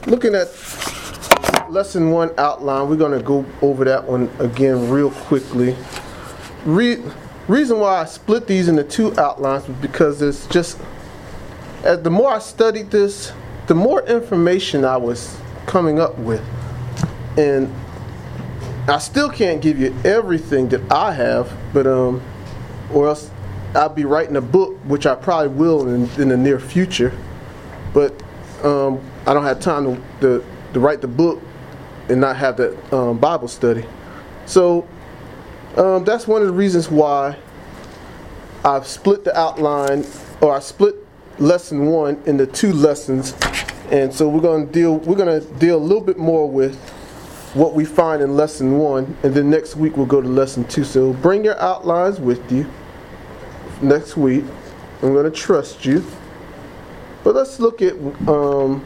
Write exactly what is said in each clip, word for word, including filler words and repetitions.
looking at lesson one outline, we're going to go over that one again real quickly. Re- reason why I split these into two outlines was because it's just, as the more I studied this, the more information I was coming up with. And I still can't give you everything that I have, but um, or else I'll be writing a book, which I probably will in, in the near future. But um, I don't have time to, to, to write the book and not have that um, Bible study. So um, that's one of the reasons why I've split the outline, or I split lesson one into two lessons. And so we're going to deal we're going to deal a little bit more with what we find in lesson one, and then next week we'll go to lesson two. So bring your outlines with you next week. I'm going to trust you. But let's look at um,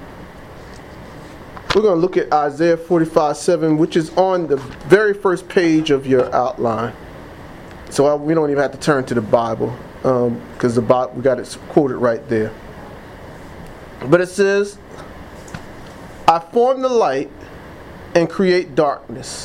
we're going to look at Isaiah forty-five seven, which is on the very first page of your outline. So I, we don't even have to turn to the Bible, because um, the Bible, we got it quoted right there. But it says, I form the light and create darkness.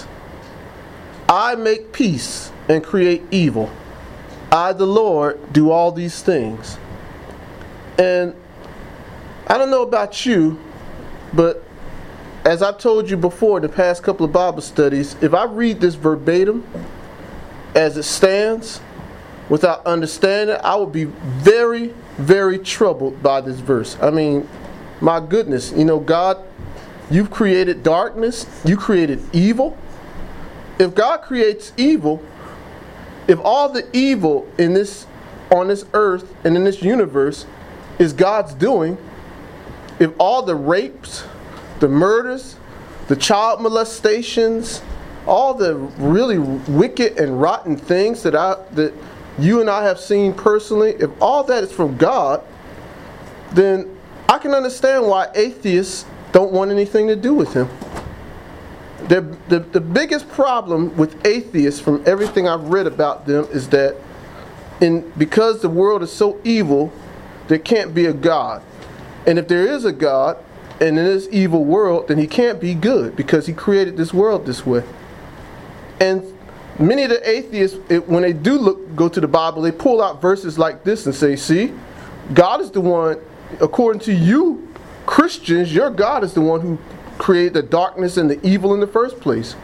I make peace and create evil. I, the Lord, do all these things. And I don't know about you, but as I've told you before, the past couple of Bible studies, if I read this verbatim as it stands, without understanding, I would be very, very troubled by this verse. I mean, my goodness, you know, God, you've created darkness, you created evil. If God creates evil, if all the evil in this, on this earth and in this universe is God's doing, if all the rapes, the murders, the child molestations, all the really wicked and rotten things that I that you and I have seen personally, if all that is from God, then I can understand why atheists don't want anything to do with him. The, the, the biggest problem with atheists, from everything I've read about them, is that in because the world is so evil, there can't be a God. And if there is a God, and in this evil world, then he can't be good, because he created this world this way. And many of the atheists, it, when they do look, go to the Bible, they pull out verses like this and say, see, God is the one, according to you Christians, your God is the one who created the darkness and the evil in the first place.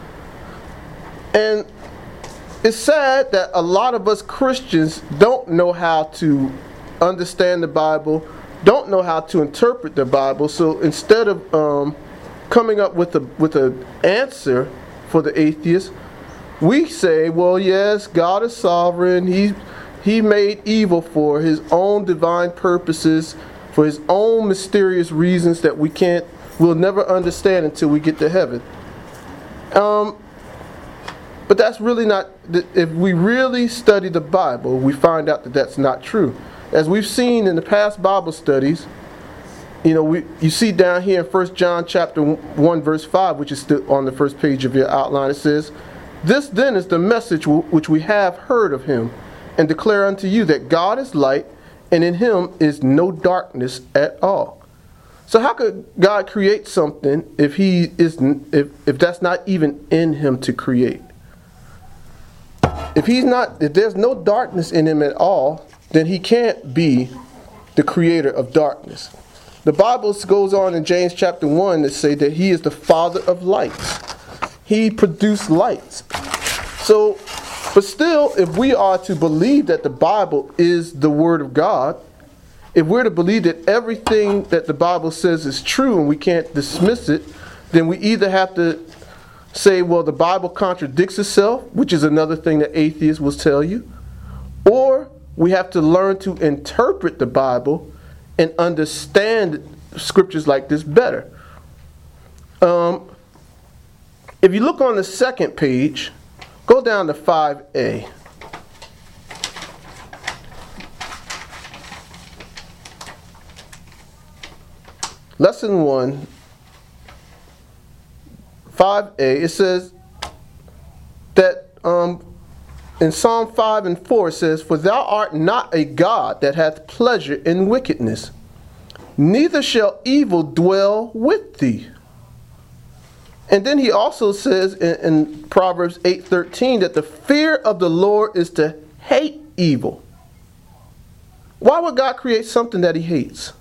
And it's sad that a lot of us Christians don't know how to understand the Bible, don't know how to interpret the Bible. So instead of um, coming up with a with an answer for the atheist, we say, well, yes, God is sovereign. He he made evil for his own divine purposes, for his own mysterious reasons that we can't, we'll never understand until we get to heaven. Um, but that's really not, if we really study the Bible, we find out that that's not true. As we've seen in the past Bible studies, you know, we you see down here in First John chapter one verse five, which is still on the first page of your outline, it says, this then is the message which we have heard of him, and declare unto you that God is light, and in him is no darkness at all. So how could God create something if he isn't, if, if that's not even in him to create? If he's not, if there's no darkness in him at all, then he can't be the creator of darkness. The Bible goes on in James chapter one to say that he is the father of lights. He produced lights. So, but still, if we are to believe that the Bible is the Word of God, if we're to believe that everything that the Bible says is true and we can't dismiss it, then we either have to say, well, the Bible contradicts itself, which is another thing that atheists will tell you, or we have to learn to interpret the Bible and understand scriptures like this better. Um, if you look on the second page, go down to five A. Lesson one, five A, it says that um, in Psalm five and four it says, for thou art not a God that hath pleasure in wickedness, neither shall evil dwell with thee. And then he also says in, in Proverbs eight thirteen that the fear of the Lord is to hate evil. Why would God create something that he hates?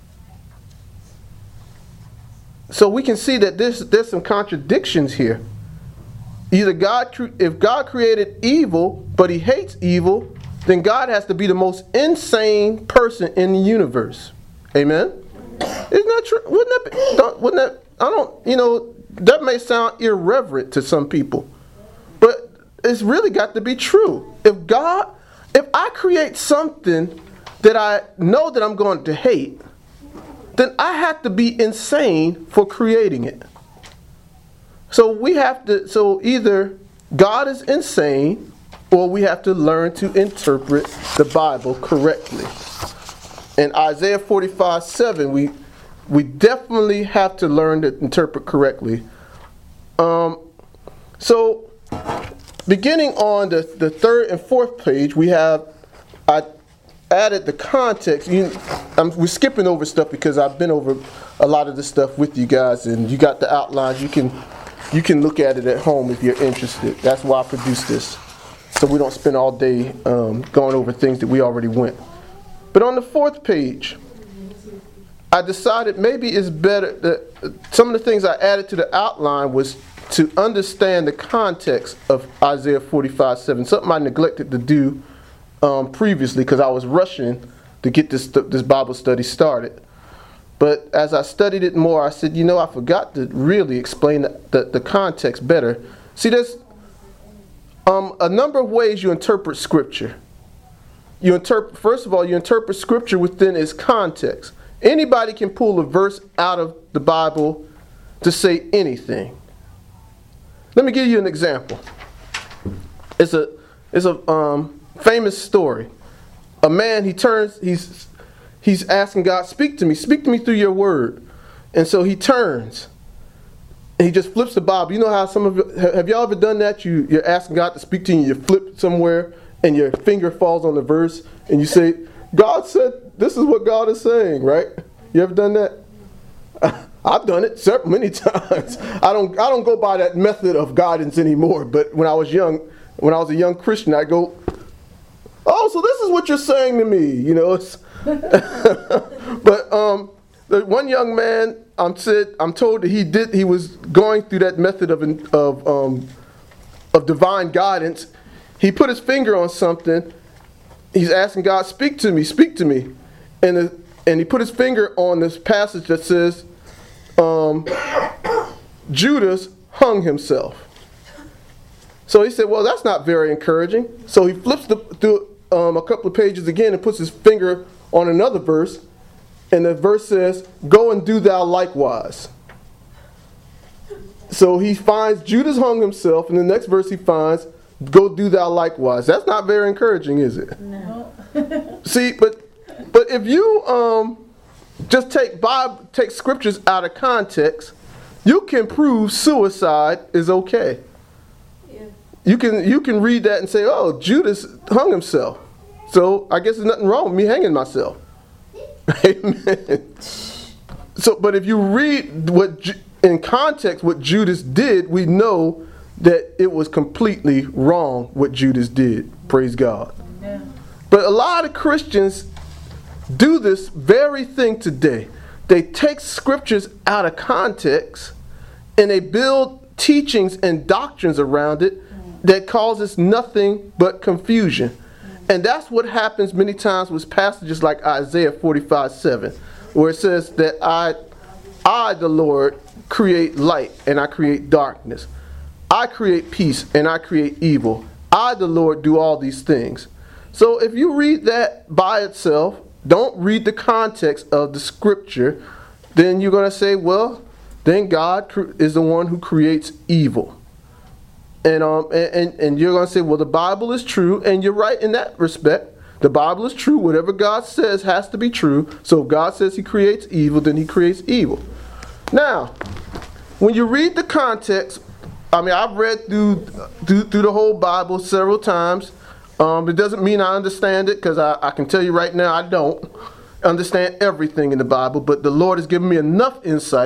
So we can see that there's, there's some contradictions here. Either God, if God created evil, but he hates evil, then God has to be the most insane person in the universe. Amen? Isn't that true? Wouldn't that be, don't, wouldn't that, I don't, you know, that may sound irreverent to some people, but it's really got to be true. If God, if I create something that I know that I'm going to hate, then I have to be insane for creating it. So we have to, so either God is insane or we have to learn to interpret the Bible correctly. In Isaiah forty-five seven, we we definitely have to learn to interpret correctly. Um, so beginning on the, the third and fourth page, we have, I added the context. You, I'm, we're skipping over stuff because I've been over a lot of this stuff with you guys, and you got the outlines. You can you can look at it at home if you're interested. That's why I produced this, so we don't spend all day um, going over things that we already went. But on the fourth page, I decided maybe it's better that some of the things I added to the outline was to understand the context of Isaiah forty-five seven, something I neglected to do Um, previously because I was rushing to get this this Bible study started. But as I studied it more, I said, you know, I forgot to really explain the, the, the context better. See, there's um, a number of ways you interpret Scripture. You interpret, first of all, you interpret Scripture within its context. Anybody can pull a verse out of the Bible to say anything. Let me give you an example. It's a it's a um. famous story. A man, he turns, he's he's asking God, speak to me, speak to me through your word. And so he turns and he just flips the Bible. You know how some of you, have y'all ever done that? You, you're asking God to speak to you and you flip somewhere and your finger falls on the verse and you say, God said, this is what God is saying, right? You ever done that? I've done it several, many times. I don't I don't go by that method of guidance anymore, but when I was young, when I was a young Christian, I go, oh, so this is what you're saying to me, you know. It's but um, the one young man, I'm said, I'm told that he did. He was going through that method of of um, of divine guidance. He put his finger on something. He's asking God, "Speak to me, speak to me," and the, and he put his finger on this passage that says, um, "Judas hung himself." So he said, "Well, that's not very encouraging." So he flips the, through um, a couple of pages again and puts his finger on another verse. And the verse says, "Go and do thou likewise." So he finds Judas hung himself. And the next verse he finds, "Go do thou likewise." That's not very encouraging, is it? No. See, but but if you um, just take Bible, take scriptures out of context, you can prove suicide is okay. You can you can read that and say, oh, Judas hung himself. So I guess there's nothing wrong with me hanging myself. Amen. So, but if you read what in context what Judas did, we know that it was completely wrong what Judas did. Praise God. Amen. But a lot of Christians do this very thing today. They take scriptures out of context and they build teachings and doctrines around it that causes nothing but confusion. And that's what happens many times with passages like Isaiah forty-five seven, where it says that I, I, the Lord, create light and I create darkness. I create peace and I create evil. I, the Lord, do all these things. So if you read that by itself, don't read the context of the scripture, then you're going to say, well, then God is the one who creates evil. And um and, and you're going to say, well, the Bible is true, and you're right in that respect. The Bible is true. Whatever God says has to be true. So if God says he creates evil, then he creates evil. Now, when you read the context, I mean, I've read through through, through the whole Bible several times. Um, it doesn't mean I understand it, because I, I can tell you right now I don't understand everything in the Bible. But the Lord has given me enough insight,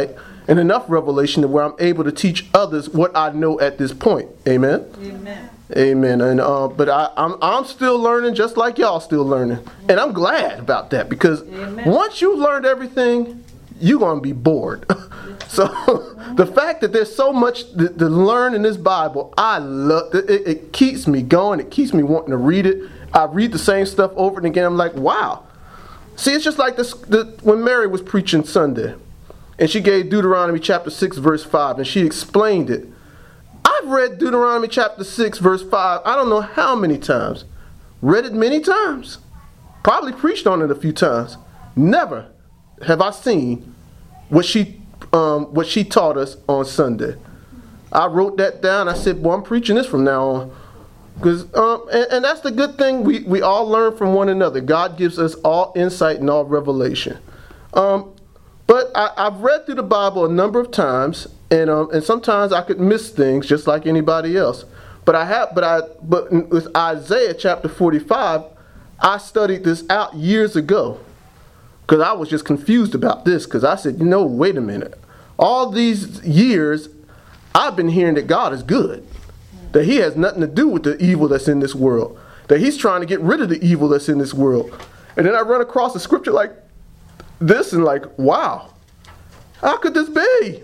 and enough revelation to where I'm able to teach others what I know at this point. Amen? Amen. Amen. And uh, but I, I'm I'm still learning, just like y'all still learning, and I'm glad about that because Amen. Once you've learned everything, you're gonna be bored. So the fact that there's so much to, to learn in this Bible, I love it. It keeps me going. It keeps me wanting to read it. I read the same stuff over and again. I'm like, wow. See, it's just like this the, when Mary was preaching Sunday, and she gave Deuteronomy chapter six, verse five, and she explained it. I've read Deuteronomy chapter six, verse five, I don't know how many times. Read it many times. Probably preached on it a few times. Never have I seen what she um, what she taught us on Sunday. I wrote that down. I said, boy, I'm preaching this from now on. Because um, and, and that's the good thing. We, we all learn from one another. God gives us all insight and all revelation. Um, but I, I've read through the Bible a number of times, and um, and sometimes I could miss things just like anybody else. But I have, but I, but with Isaiah chapter forty-five, I studied this out years ago because I was just confused about this. Because I said, you know, wait a minute. All these years, I've been hearing that God is good, that He has nothing to do with the evil that's in this world, that He's trying to get rid of the evil that's in this world. And then I run across a scripture like this and like, wow, how could this be?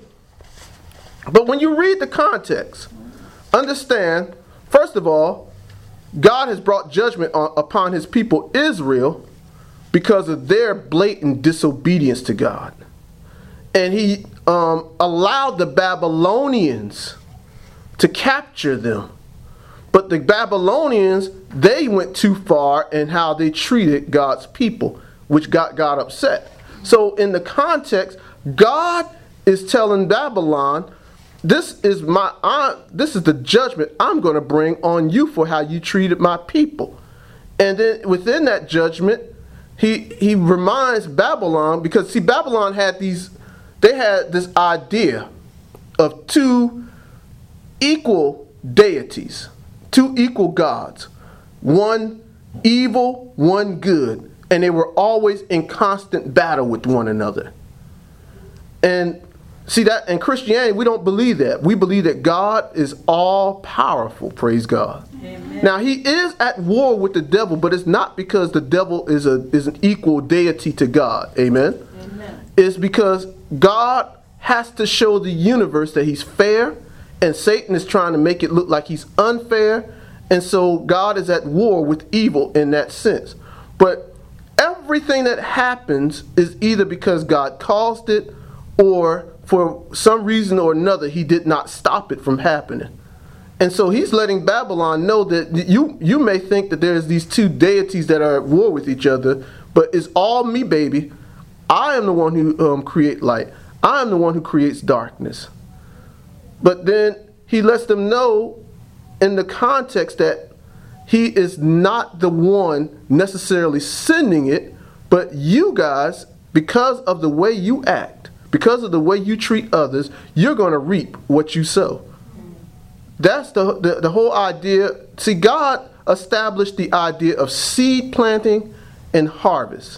But when you read the context, understand, first of all, God has brought judgment on, upon His people Israel because of their blatant disobedience to God. And He um, allowed the Babylonians to capture them. But the Babylonians, they went too far in how they treated God's people, which got God upset. So in the context, God is telling Babylon, this is my uh, this is the judgment I'm going to bring on you for how you treated my people. And then within that judgment, he he reminds Babylon, because see, Babylon had these, they had this idea of two equal deities, two equal gods, one evil, one good, and they were always in constant battle with one another. And see that in Christianity, we don't believe that. We believe that God is all powerful, praise God. Amen. Now He is at war with the devil, but it's not because the devil is a is an equal deity to God. Amen. Amen. It's because God has to show the universe that He's fair, and Satan is trying to make it look like he's unfair, and so God is at war with evil in that sense. But everything that happens is either because God caused it, or for some reason or another, He did not stop it from happening. And so He's letting Babylon know that you you may think that there's these two deities that are at war with each other, but it's all me, baby. I am the one who um, creates light. I am the one who creates darkness. But then He lets them know in the context that He is not the one necessarily sending it, but you guys, because of the way you act, because of the way you treat others, you're going to reap what you sow. That's the, the, the whole idea. See, God established the idea of seed planting and harvest.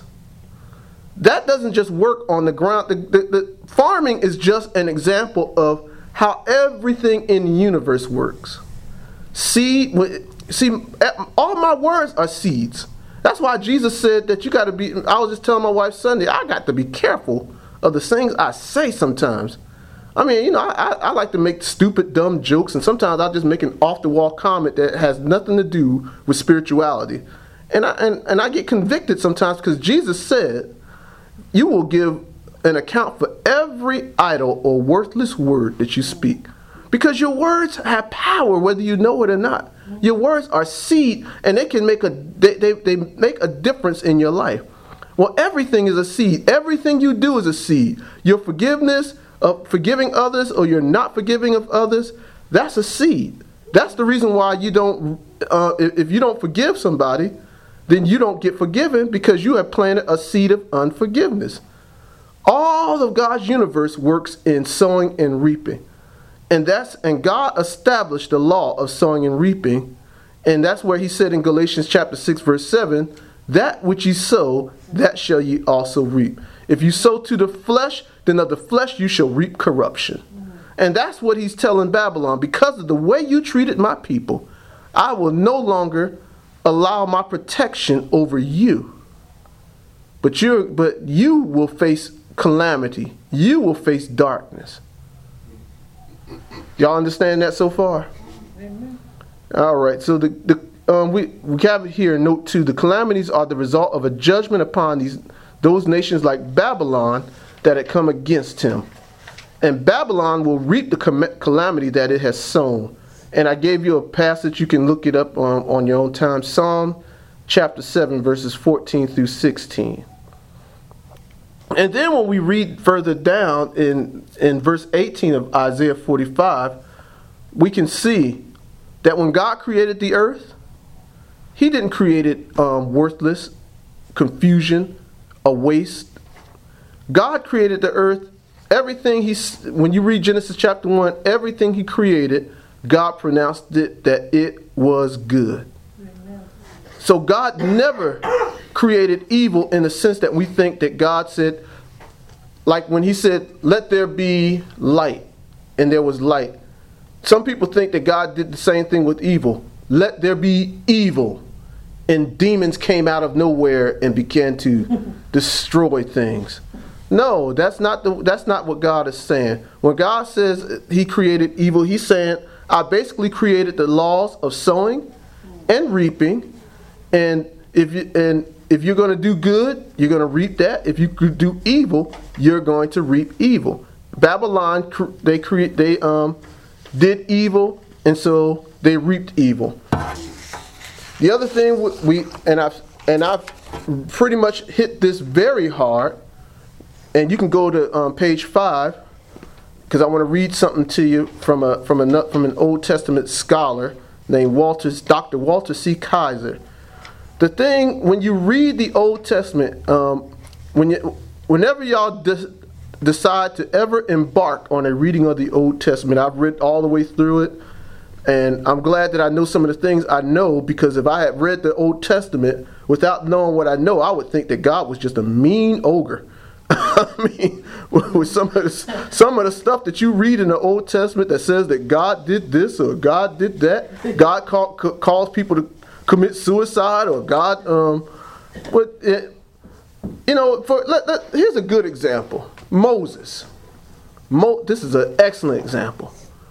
That doesn't just work on the ground. The, the, the farming is just an example of how everything in the universe works. Seed, see, all my words are seeds. That's why Jesus said that you got to be, I was just telling my wife Sunday, I got to be careful of the things I say sometimes. I mean, you know, I, I like to make stupid, dumb jokes, and sometimes I'll just make an off-the-wall comment that has nothing to do with spirituality. And I, and, and I get convicted sometimes because Jesus said, you will give an account for every idle or worthless word that you speak. Because your words have power whether you know it or not. Your words are seed, and they can make a they, they, they make a difference in your life. Well, everything is a seed. Everything you do is a seed. Your forgiveness of forgiving others, or you're not forgiving of others, that's a seed. That's the reason why you don't, uh, if you don't forgive somebody, then you don't get forgiven, because you have planted a seed of unforgiveness. All of God's universe works in sowing and reaping. And that's and God established the law of sowing and reaping. And that's where He said in Galatians chapter six, verse seven, that which ye sow, that shall ye also reap. If you sow to the flesh, then of the flesh you shall reap corruption. And that's what he's telling Babylon. Because of the way you treated my people, I will no longer allow my protection over you. But you're, but you will face calamity. You will face darkness. Y'all understand that so far? Amen. All right. So the, the um, we, we have it here, note two. The calamities are the result of a judgment upon these those nations like Babylon that had come against him. And Babylon will reap the calamity that it has sown. And I gave you a passage. You can look it up on, on your own time. Psalm chapter seven, verses fourteen through sixteen. And then when we read further down in, in verse eighteen of Isaiah forty-five, we can see that when God created the earth, he didn't create it um, worthless, confusion, a waste. God created the earth. Everything he, when you read Genesis chapter one, everything he created, God pronounced it that it was good. Amen. So God never created evil in the sense that we think that God said, like when he said, let there be light, and there was light. Some people think that God did the same thing with evil. Let there be evil. And demons came out of nowhere and began to destroy things. No, that's not the that's not what God is saying. When God says he created evil, he's saying, I basically created the laws of sowing and reaping. And if you and if you're going to do good, you're going to reap that. If you do evil, you're going to reap evil. Babylon, they create they um did evil, and so they reaped evil. The other thing we and I've and I've pretty much hit this very hard, and you can go to um, page five because I want to read something to you from a from a from an Old Testament scholar named Walter Doctor Walter C. Kaiser. The thing when you read the Old Testament, um, when you whenever y'all de- decide to ever embark on a reading of the Old Testament, I've read all the way through it. And I'm glad that I know some of the things I know, because if I had read the Old Testament without knowing what I know, I would think that God was just a mean ogre. I mean, with some of the, some of the stuff that you read in the Old Testament that says that God did this or God did that, God call, calls people to commit suicide, or God, um, but it, you know, for let, let, here's a good example: Moses. Mo, this is an excellent example.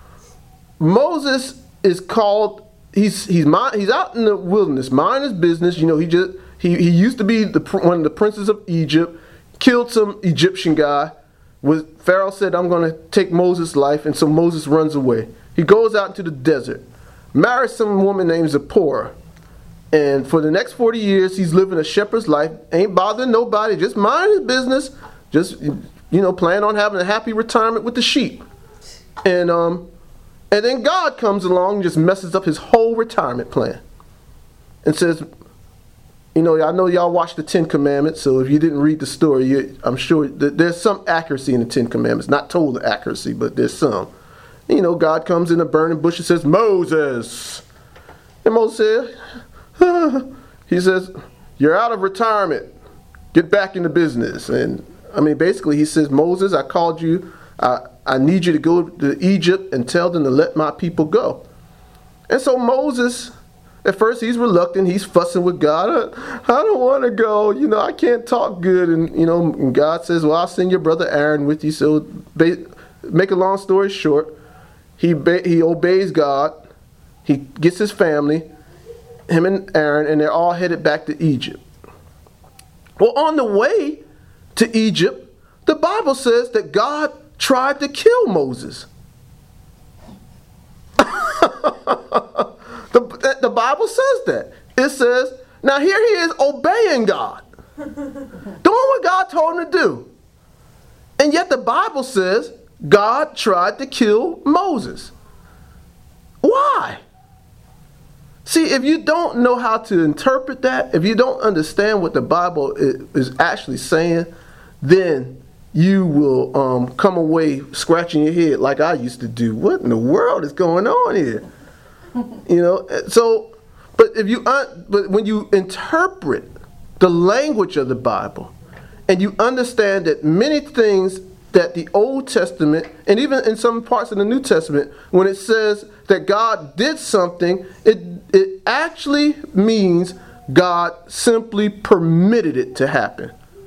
Moses is called. He's he's he's out in the wilderness, mind his business. You know, he just he he used to be the one of the princes of Egypt. Killed some Egyptian guy. Was Pharaoh said, "I'm going to take Moses' life," and so Moses runs away. He goes out into the desert, marries some woman named Zipporah, and for the next forty years he's living a shepherd's life. Ain't bothering nobody, just mind his business. Just you know, plan on having a happy retirement with the sheep, and um. And then God comes along and just messes up his whole retirement plan and says, you know, I know y'all watched the Ten Commandments, so if you didn't read the story, you, I'm sure that there's some accuracy in the Ten Commandments. Not total accuracy, but there's some. You know, God comes in a burning bush and says, Moses. And Moses said, ah. He says, you're out of retirement. Get back into business. And, I mean, basically he says, Moses, I called you. I, I need you to go to Egypt and tell them to let my people go. And so Moses, at first he's reluctant. He's fussing with God. I, I don't want to go. You know, I can't talk good. And, you know, and God says, well, I'll send your brother Aaron with you. So ba- make a long story short, he ba- he obeys God. He gets his family, him and Aaron, and they're all headed back to Egypt. Well, on the way to Egypt, the Bible says that God tried to kill Moses. the, the Bible says that. It says, now here he is obeying God. Doing what God told him to do. And yet the Bible says God tried to kill Moses. Why? See, if you don't know how to interpret that, if you don't understand what the Bible is actually saying, then you will um, come away scratching your head like I used to do. What in the world is going on here? You know, so, but if you, uh, but when you interpret the language of the Bible, and you understand that many things that the Old Testament, and even in some parts of the New Testament, when it says that God did something, it, it actually means God simply permitted it to happen.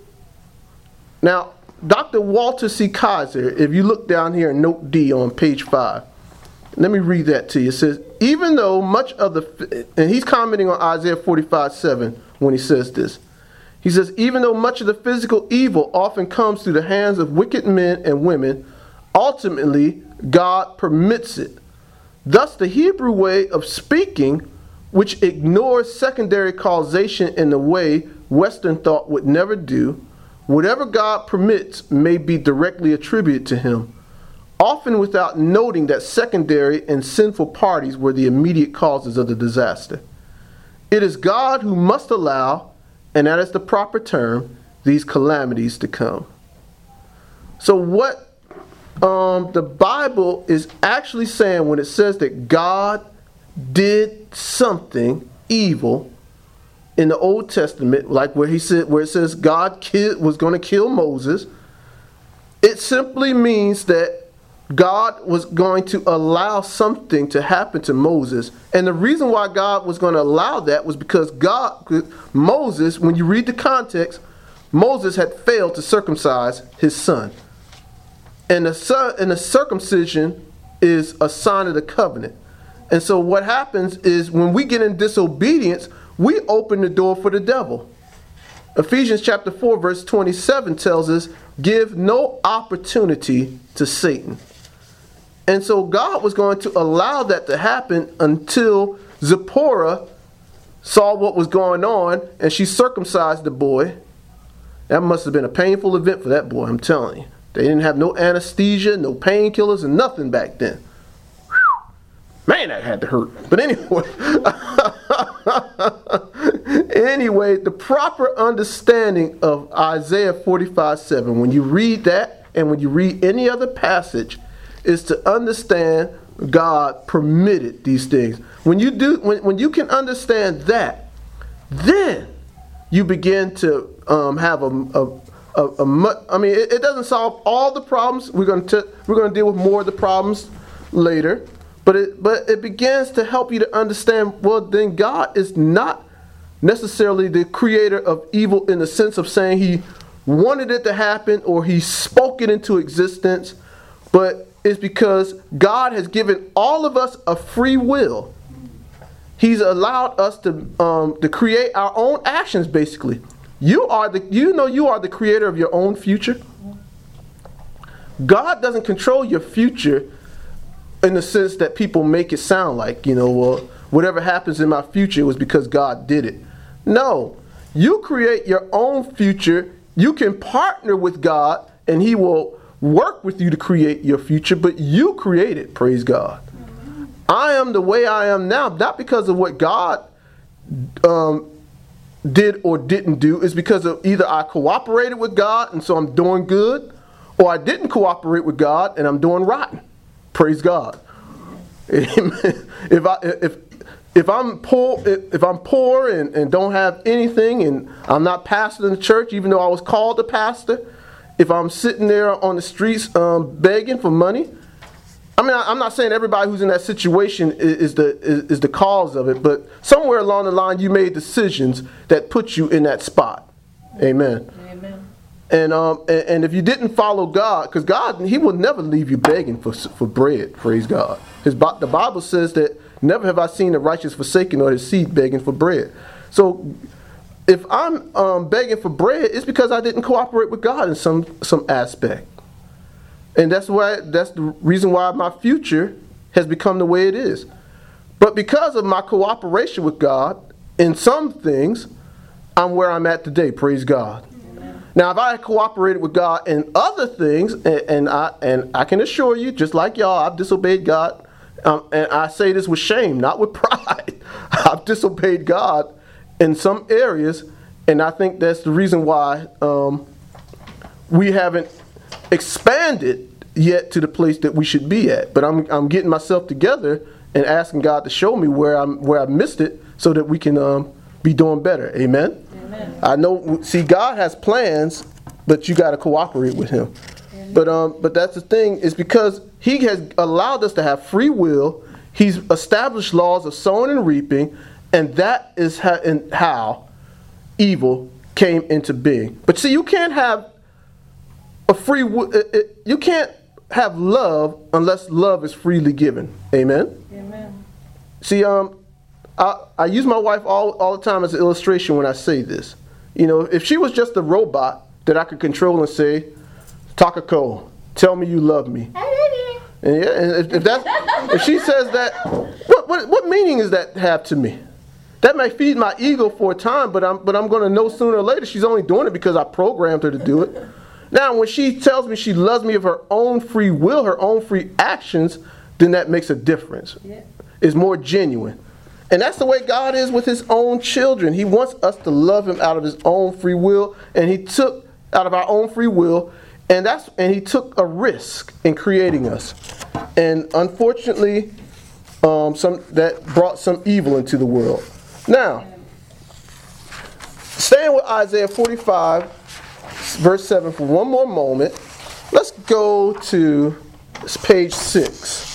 Now, Doctor Walter C. Kaiser, if you look down here in note D on page five, let me read that to you. It says, even though much of the, and he's commenting on Isaiah forty-five seven when he says this. He says, even though much of the physical evil often comes through the hands of wicked men and women, ultimately God permits it. Thus, the Hebrew way of speaking, which ignores secondary causation in the way Western thought would never do, whatever God permits may be directly attributed to him, often without noting that secondary and sinful parties were the immediate causes of the disaster. It is God who must allow, and that is the proper term, these calamities to come. So what um, the Bible is actually saying when it says that God did something evil in the Old Testament, like where he said, where it says God killed, was going to kill Moses, it simply means that God was going to allow something to happen to Moses. And the reason why God was going to allow that was because God, Moses, when you read the context, Moses had failed to circumcise his son. And the son, and the circumcision is a sign of the covenant. And so what happens is when we get in disobedience, we open the door for the devil. Ephesians chapter four verse twenty-seven tells us, give no opportunity to Satan. And so God was going to allow that to happen until Zipporah saw what was going on and she circumcised the boy. That must have been a painful event for that boy, I'm telling you. They didn't have no anesthesia, no painkillers, and nothing back then. Whew. Man, that had to hurt. But anyway, anyway, the proper understanding of Isaiah forty-five seven, when you read that and when you read any other passage, is to understand God permitted these things. When you do, when, when you can understand that, then you begin to um, have a, a, a, a much, I mean, it, it doesn't solve all the problems. We're going to we're going to deal with more of the problems later, but it but it begins to help you to understand. Well, then God is not necessarily the creator of evil in the sense of saying He wanted it to happen or He spoke it into existence, but is because God has given all of us a free will. He's allowed us to um, to create our own actions. Basically, you are the you know you are the creator of your own future. God doesn't control your future in the sense that people make it sound like, you know, well, whatever happens in my future was because God did it. No, you create your own future. You can partner with God, and He will work with you to create your future, but you create it, praise God. Amen. I am the way I am now, not because of what God um, did or didn't do. It's because of either I cooperated with God and so I'm doing good, or I didn't cooperate with God and I'm doing rotten. Praise God. Amen. If I if if I'm poor if, if I'm poor and, and don't have anything and I'm not pastoring the church, even though I was called to pastor, if I'm sitting there on the streets um, begging for money, I mean, I, I'm not saying everybody who's in that situation is, is the is, is the cause of it, but somewhere along the line you made decisions that put you in that spot. Amen. Amen. And um and, and if you didn't follow God, because God, He will never leave you begging for for bread. Praise God. His the Bible says that never have I seen the righteous forsaken or his seed begging for bread. So if I'm um, begging for bread, it's because I didn't cooperate with God in some some aspect, and that's why that's the reason why my future has become the way it is. But because of my cooperation with God in some things, I'm where I'm at today. Praise God. Amen. Now, if I had cooperated with God in other things, and, and I and I can assure you, just like y'all, I've disobeyed God, um, and I say this with shame, not with pride. I've disobeyed God in some areas, and I think that's the reason why um, we haven't expanded yet to the place that we should be at. But I'm I'm getting myself together and asking God to show me where I'm where I missed it, so that we can um, be doing better. Amen. Amen. I know. See, God has plans but you got to cooperate with him. But um, but that's the thing, is because he has allowed us to have free will. He's established laws of sowing and reaping, and that is how, and how evil came into being. But see, you can't have a free will. You can't have love unless love is freely given. Amen. Amen. See, um, I I use my wife all all the time as an illustration when I say this. You know, if she was just a robot that I could control and say, Takako, tell me you love me. And yeah, and if, if that, if she says that, what, what what meaning does that have to me? That may feed my ego for a time, but I'm but I'm going to know sooner or later she's only doing it because I programmed her to do it. Now, when she tells me she loves me of her own free will, her own free actions, then that makes a difference. Yeah. It's more genuine. And that's the way God is with his own children. He wants us to love him out of his own free will, and he took out of our own free will, and that's and he took a risk in creating us. And unfortunately, um, some that brought some evil into the world. Now, staying with Isaiah forty-five, verse seven for one more moment, let's go to page six.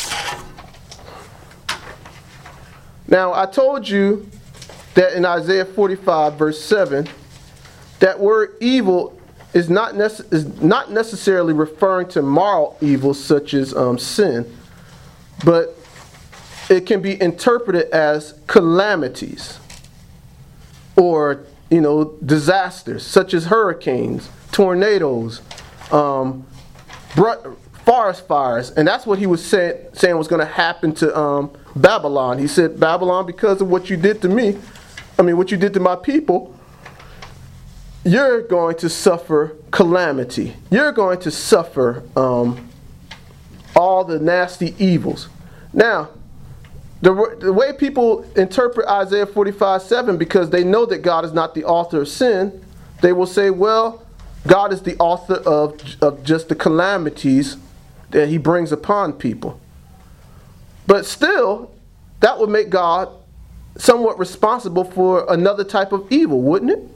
Now, I told you that in Isaiah forty-five, verse seven, that word evil is not, nece- is not necessarily referring to moral evil such as um, sin, but it can be interpreted as calamities or, you know, disasters such as hurricanes, tornadoes, um, forest fires. And that's what he was say- saying was going to happen to um, Babylon. He said, Babylon, because of what you did to me, I mean, what you did to my people, you're going to suffer calamity. You're going to suffer um, all the nasty evils. Now, the, the way people interpret Isaiah forty-five seven, because they know that God is not the author of sin, they will say, well, God is the author of, of just the calamities that he brings upon people. But still, that would make God somewhat responsible for another type of evil, wouldn't it?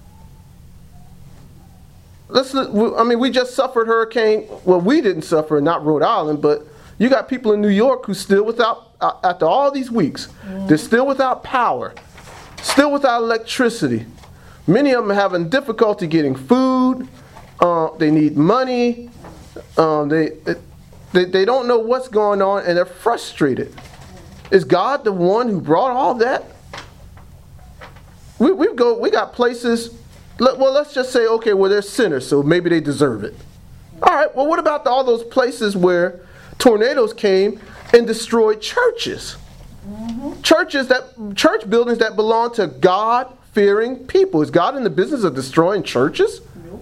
Let's, I mean, we just suffered hurricane. Well, we didn't suffer, not Rhode Island, but you got people in New York who still without, uh, after all these weeks, mm. they're still without power, still without electricity. Many of them are having difficulty getting food. Uh, they need money. Um, they, they they don't know what's going on, and they're frustrated. Is God the one who brought all that? We we go. We got places. Well, let's just say, okay, well, they're sinners, so maybe they deserve it. All right, well, what about all those places where tornadoes came and destroyed churches? Mm-hmm. Churches that, church buildings that belong to God-fearing people. Is God in the business of destroying churches? Nope.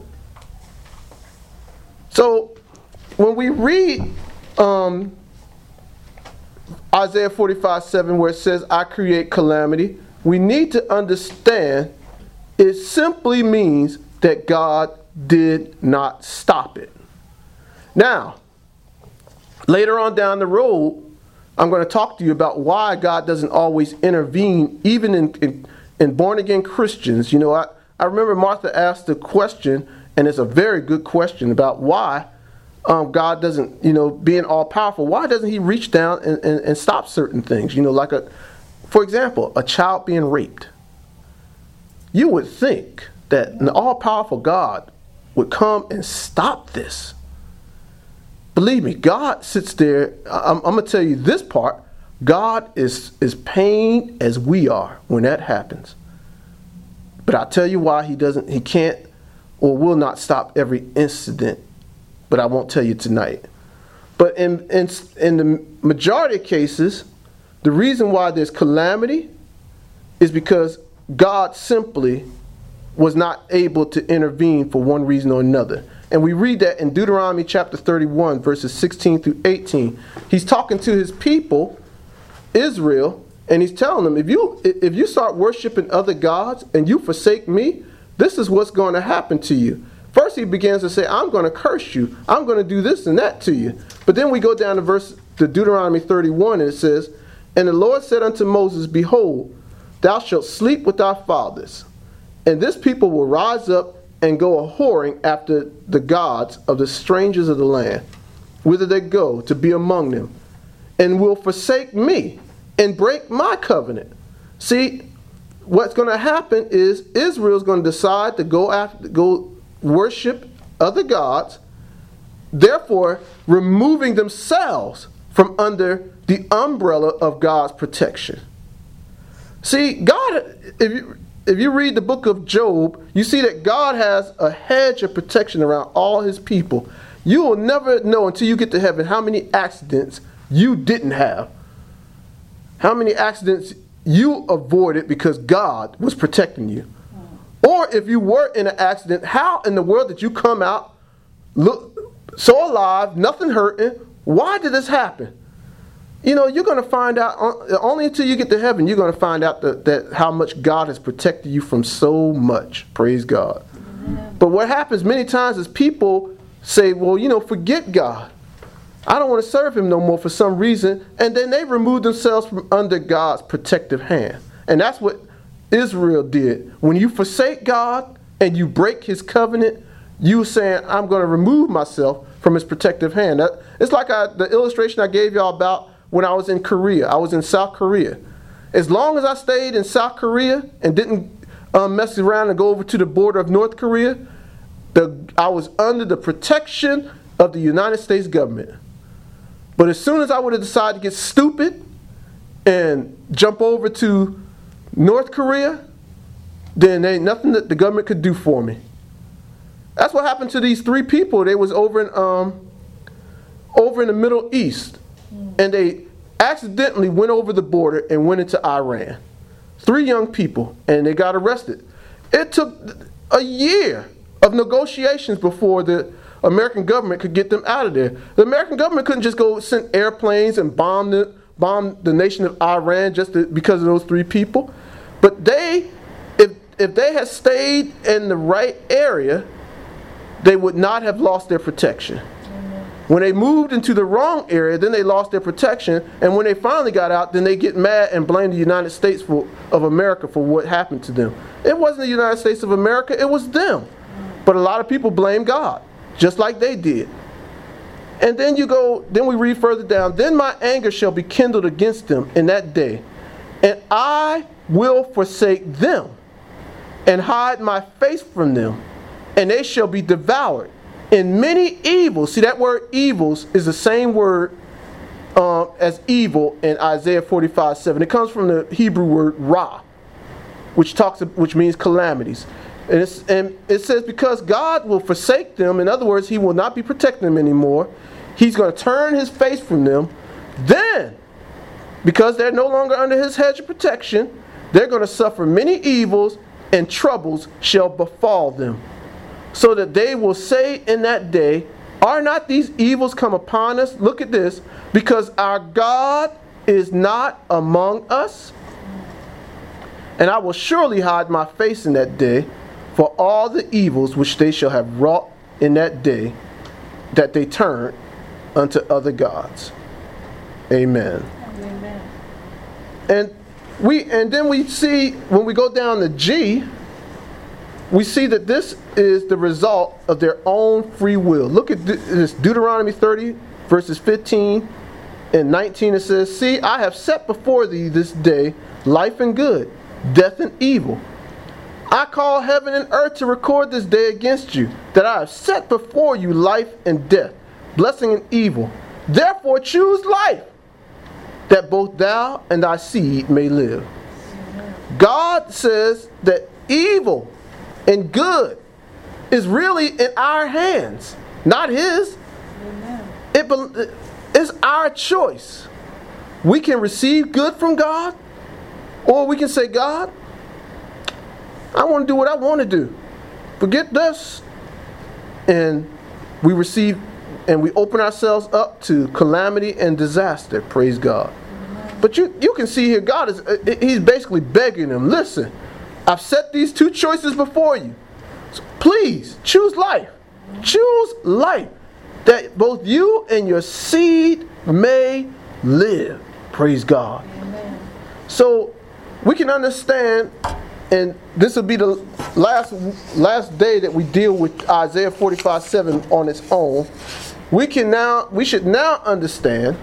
So, when we read um, Isaiah forty-five seven, where it says, I create calamity, we need to understand it simply means that God did not stop it. Now, later on down the road, I'm going to talk to you about why God doesn't always intervene, even in, in, in born-again Christians. You know, I, I remember Martha asked a question, and it's a very good question, about why um, God doesn't, you know, being all-powerful, why doesn't he reach down and, and, and stop certain things? You know, like, a, for example, a child being raped. You would think that an all-powerful God would come and stop this. Believe me, God sits there. I'm, I'm going to tell you this part. God is as pained as we are when that happens. But I'll tell you why he doesn't, he can't or will not stop every incident. But I won't tell you tonight. But in, in, in the majority of cases, the reason why there's calamity is because God simply was not able to intervene for one reason or another. And we read that in Deuteronomy chapter thirty-one, verses sixteen through eighteen. He's talking to his people, Israel, and he's telling them, if you if you start worshiping other gods and you forsake me, this is what's going to happen to you. First he begins to say, I'm going to curse you. I'm going to do this and that to you. But then we go down to verse to Deuteronomy thirty-one, and it says, and the Lord said unto Moses, behold, thou shalt sleep with thy fathers, and this people will rise up and go a whoring after the gods of the strangers of the land, whither they go to be among them, and will forsake me and break my covenant. See, what's going to happen is Israel's going to decide to go after, go worship other gods, therefore removing themselves from under the umbrella of God's protection. See, God, if you if you read the book of Job, you see that God has a hedge of protection around all his people. You will never know until you get to heaven how many accidents you didn't have. How many accidents you avoided because God was protecting you. Or if you were in an accident, how in the world did you come out look so alive, nothing hurting? Why did this happen? You know, you're going to find out, only until you get to heaven, you're going to find out that, that how much God has protected you from so much. Praise God. Amen. But what happens many times is people say, well, you know, forget God. I don't want to serve him no more for some reason. And then they remove themselves from under God's protective hand. And that's what Israel did. When you forsake God and you break his covenant, you saying, I'm going to remove myself from his protective hand. That, it's like I, the illustration I gave y'all about when I was in Korea. I was in South Korea. As long as I stayed in South Korea and didn't um, mess around and go over to the border of North Korea, the, I was under the protection of the United States government. But as soon as I would have decided to get stupid and jump over to North Korea, then there ain't nothing that the government could do for me. That's what happened to these three people. They was over in um, over in the Middle East, and they accidentally went over the border and went into Iran. Three young people, and they got arrested. It took a year of negotiations before the American government could get them out of there. The American government couldn't just go send airplanes and bomb the bomb the nation of Iran just to, because of those three people. But they, if if they had stayed in the right area, they would not have lost their protection. Amen. When they moved into the wrong area, then they lost their protection. And when they finally got out, then they get mad and blame the United States for, of America for what happened to them. It wasn't the United States of America, it was them. But a lot of people blame God, just like they did. And then you go, then we read further down, then my anger shall be kindled against them in that day, and I will forsake them, and hide my face from them, and they shall be devoured in many evils. See, that word evils is the same word um, as evil in Isaiah forty-five seven. It comes from the Hebrew word ra, which talks, which means calamities. And, it's, and it says because God will forsake them, in other words, he will not be protecting them anymore. He's going to turn his face from them. Then, because they're no longer under his hedge of protection, they're going to suffer many evils, and troubles shall befall them. So that they will say in that day, are not these evils come upon us? Look at this. Because our God is not among us. And I will surely hide my face in that day for all the evils which they shall have wrought in that day, that they turn unto other gods. Amen. Amen. And we and then we see when we go down to G, we see that this is the result of their own free will. Look at this, Deuteronomy thirty, verses fifteen and nineteen. It says, see, I have set before thee this day life and good, death and evil. I call heaven and earth to record this day against you, that I have set before you life and death, blessing and evil. Therefore choose life, that both thou and thy seed may live. God says that evil and good is really in our hands, not his. It is our choice. We can receive good from God, or we can say, God, I want to do what I want to do. Forget this. And we receive and we open ourselves up to calamity and disaster. Praise God. But you, you can see here, God is, he's basically begging them, listen, I've set these two choices before you. So please, choose life. Choose life, that both you and your seed may live. Praise God. Amen. So we can understand and this will be the last last day that we deal with Isaiah forty-five seven on its own. We can now we should now understand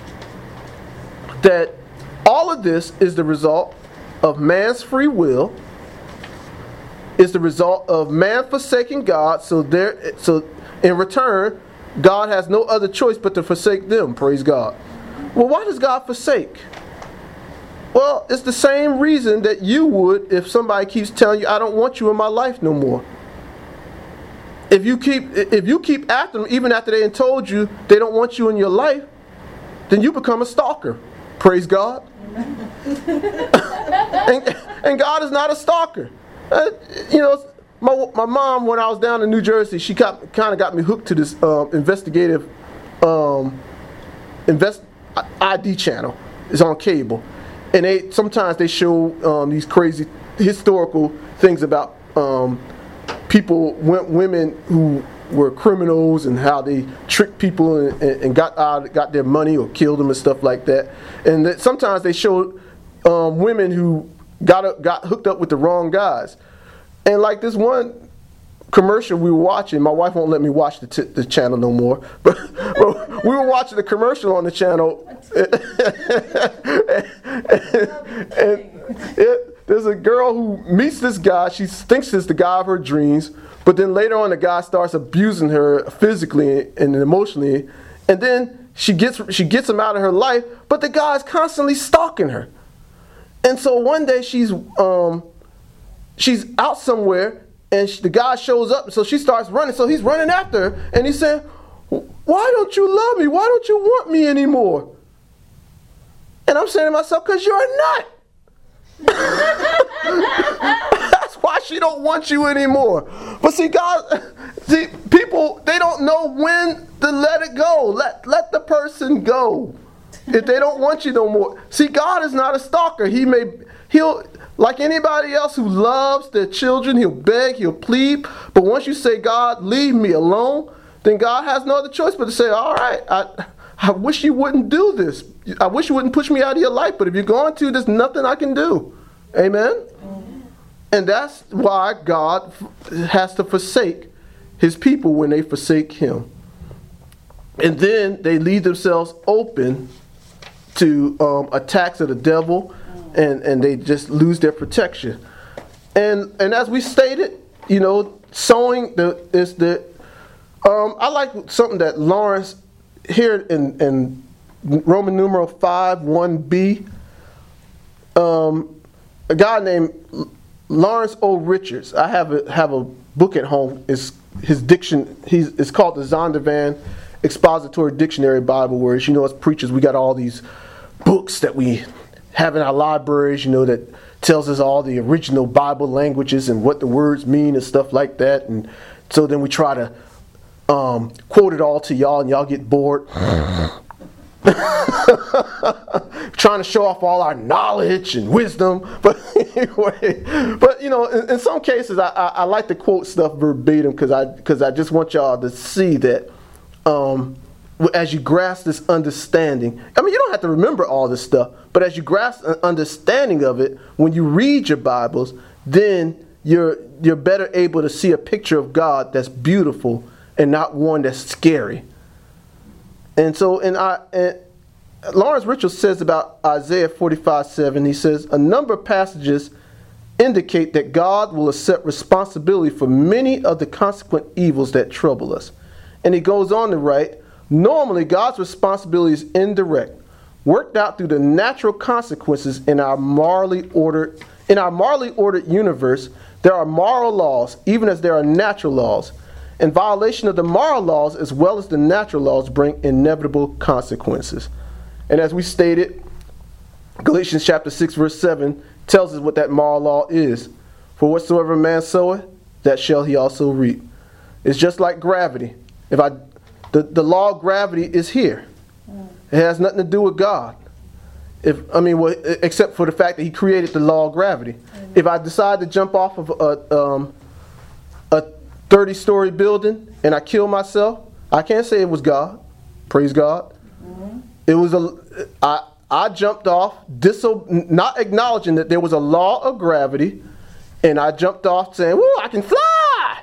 that all of this is the result of man's free will. Is the result of man forsaking God. So there, so in return, God has no other choice but to forsake them. Praise God. Well, why does God forsake? Well, it's the same reason that you would if somebody keeps telling you, "I don't want you in my life no more." If you keep if you keep after them, even after they had told you they don't want you in your life, then you become a stalker. Praise God. and, and God is not a stalker. Uh, you know, my my mom, when I was down in New Jersey, she got, kind of got me hooked to this uh, investigative um, invest I D channel. It's on cable, and they sometimes they show um, these crazy historical things about um, people, women who were criminals and how they tricked people and, and got out, got their money or killed them and stuff like that. And that sometimes they showed um, women who got got hooked up with the wrong guys. And like this one commercial we were watching, my wife won't let me watch the, t- the channel no more, but, but we were watching the commercial on the channel, and, and, and it, there's a girl who meets this guy. She thinks it's the guy of her dreams, but then later on the guy starts abusing her physically and emotionally, and then she gets she gets him out of her life, but the guy's constantly stalking her. And so one day she's um, she's out somewhere, and she, the guy shows up, so she starts running. So he's running after her, and he's saying, "Why don't you love me? Why don't you want me anymore?" And I'm saying to myself, "Because you're a nut." That's why she don't want you anymore. But see, God, see, people, they don't know when to let it go. Let let the person go. If they don't want you no more. See, God is not a stalker. He may, he'll, like anybody else who loves their children, he'll beg, he'll plead. But once you say, "God, leave me alone," then God has no other choice but to say, "All right, I, I wish you wouldn't do this. I wish you wouldn't push me out of your life, but if you're going to, there's nothing I can do." Amen? Amen. And that's why God has to forsake his people when they forsake him. And then they leave themselves open to um, attacks of the devil, and, and they just lose their protection. And and as we stated, you know, sowing the is the um, I like something that Lawrence here in, in Roman numeral five one b. Um, a guy named Lawrence O. Richards. I have a have a book at home. It's his diction. He's it's called the Zondervan Expository Dictionary Bible Words. You know, as preachers, we got all these books that we have in our libraries, you know, that tells us all the original Bible languages and what the words mean and stuff like that. And so then we try to um, quote it all to y'all, and y'all get bored. Trying to show off all our knowledge and wisdom. But anyway, but you know, in, in some cases, I, I, I like to quote stuff verbatim because I because I just want y'all to see that um, as you grasp this understanding. I mean, you don't have to remember all this stuff, but as you grasp an understanding of it, when you read your Bibles, then you're you're better able to see a picture of God that's beautiful and not one that's scary. And so, in I, and Lawrence Richards says about Isaiah forty-five seven, he says, a number of passages indicate that God will accept responsibility for many of the consequent evils that trouble us. And he goes on to write, normally God's responsibility is indirect, worked out through the natural consequences in our morally ordered, in our morally ordered universe. There are moral laws, even as there are natural laws. And violation of the moral laws as well as the natural laws bring inevitable consequences. And as we stated, Galatians chapter six verse seven tells us what that moral law is. For whatsoever a man soweth, that shall he also reap. It's just like gravity. If I, the, the law of gravity is here. It has nothing to do with God. If I mean, well, except for the fact that he created the law of gravity. If I decide to jump off of a, um, a thirty-story building and I kill myself, I can't say it was God. Praise God. Mm-hmm. It was a I I jumped off, diso- not acknowledging that there was a law of gravity, And I jumped off saying, woo, I can fly!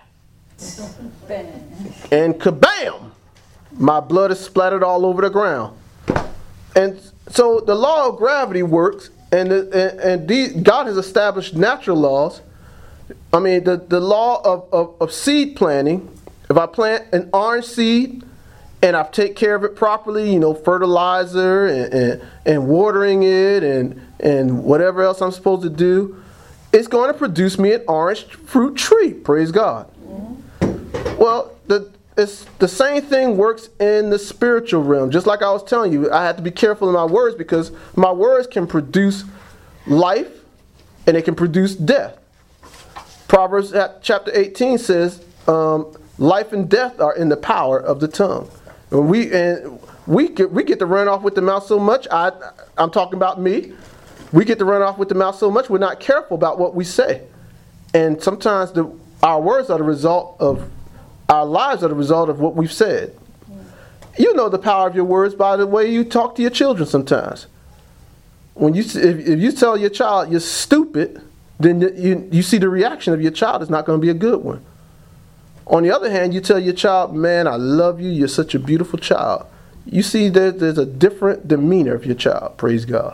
And kabam! My blood is splattered all over the ground. And so the law of gravity works, and, the, and, and the, God has established natural laws. I mean, the, the law of, of, of seed planting. If I plant an orange seed and I take care of it properly, you know, fertilizer and, and, and watering it and, and whatever else I'm supposed to do, it's going to produce me an orange fruit tree. Praise God. Mm-hmm. Well, the it's the same thing works in the spiritual realm. Just like I was telling you, I have to be careful in my words because my words can produce life and it can produce death. Proverbs chapter eighteen says, um, life and death are in the power of the tongue. And we and we get, we get to run off with the mouth so much. I I'm talking about me. We get to run off with the mouth so much, we're not careful about what we say. And sometimes the, our words are the result of, our lives are the result of what we've said. You know the power of your words by the way you talk to your children sometimes. When you, if, if you tell your child you're stupid, then you, you see the reaction of your child is not going to be a good one. On the other hand, you tell your child, man, I love you, you're such a beautiful child. You see that there's a different demeanor of your child, praise God.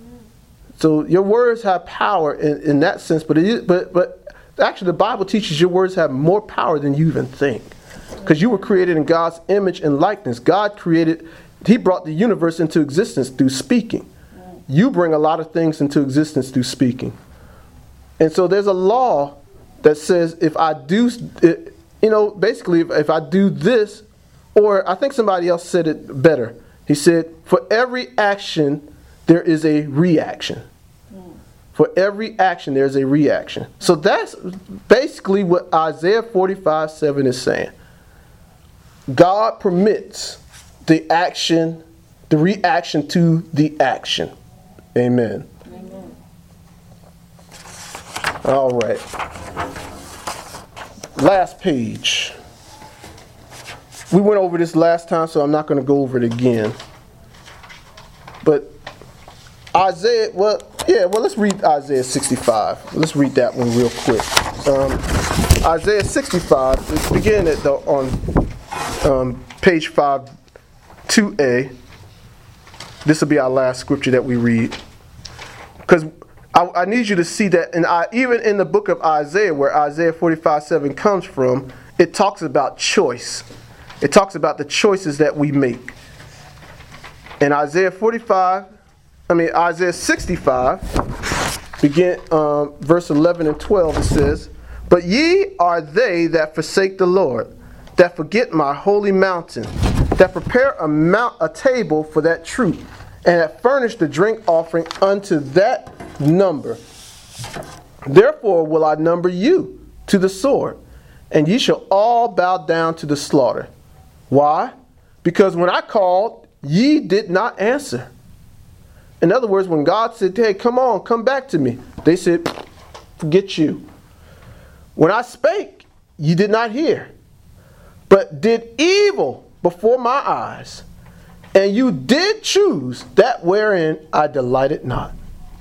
So your words have power in, in that sense, but, it is, but but actually the Bible teaches your words have more power than you even think. Because you were created in God's image and likeness. God created, He brought the universe into existence through speaking. You bring a lot of things into existence through speaking. And so there's a law that says if I do, you know, basically if, if I do this, or I think somebody else said it better. He said, for every action, there is a reaction. For every action, there's a reaction. So that's basically what Isaiah forty-five seven is saying. God permits the action, the reaction to the action. Amen. Amen. All right. Last page. We went over this last time, so I'm not going to go over it again. But Isaiah, well, yeah, well, let's read Isaiah sixty-five. Let's read that one real quick. Um, Isaiah sixty-five, let's begin at the, on um, page five, two A. This will be our last scripture that we read. Because I, I need you to see that, and I, even in the book of Isaiah, where Isaiah forty-five seven comes from, it talks about choice. It talks about the choices that we make. In Isaiah forty-five, I mean Isaiah sixty-five, begin um, verse eleven and twelve. It says, "But ye are they that forsake the Lord, that forget my holy mountain, that prepare a mount a table for that troop, and that furnish the drink offering unto that number. Therefore will I number you to the sword, and ye shall all bow down to the slaughter. Why? Because when I called, ye did not answer." In other words, when God said, "Hey, come on, come back to me," they said, "Forget you." When I spake, ye did not hear, but did evil before my eyes, and you did choose that wherein I delighted not.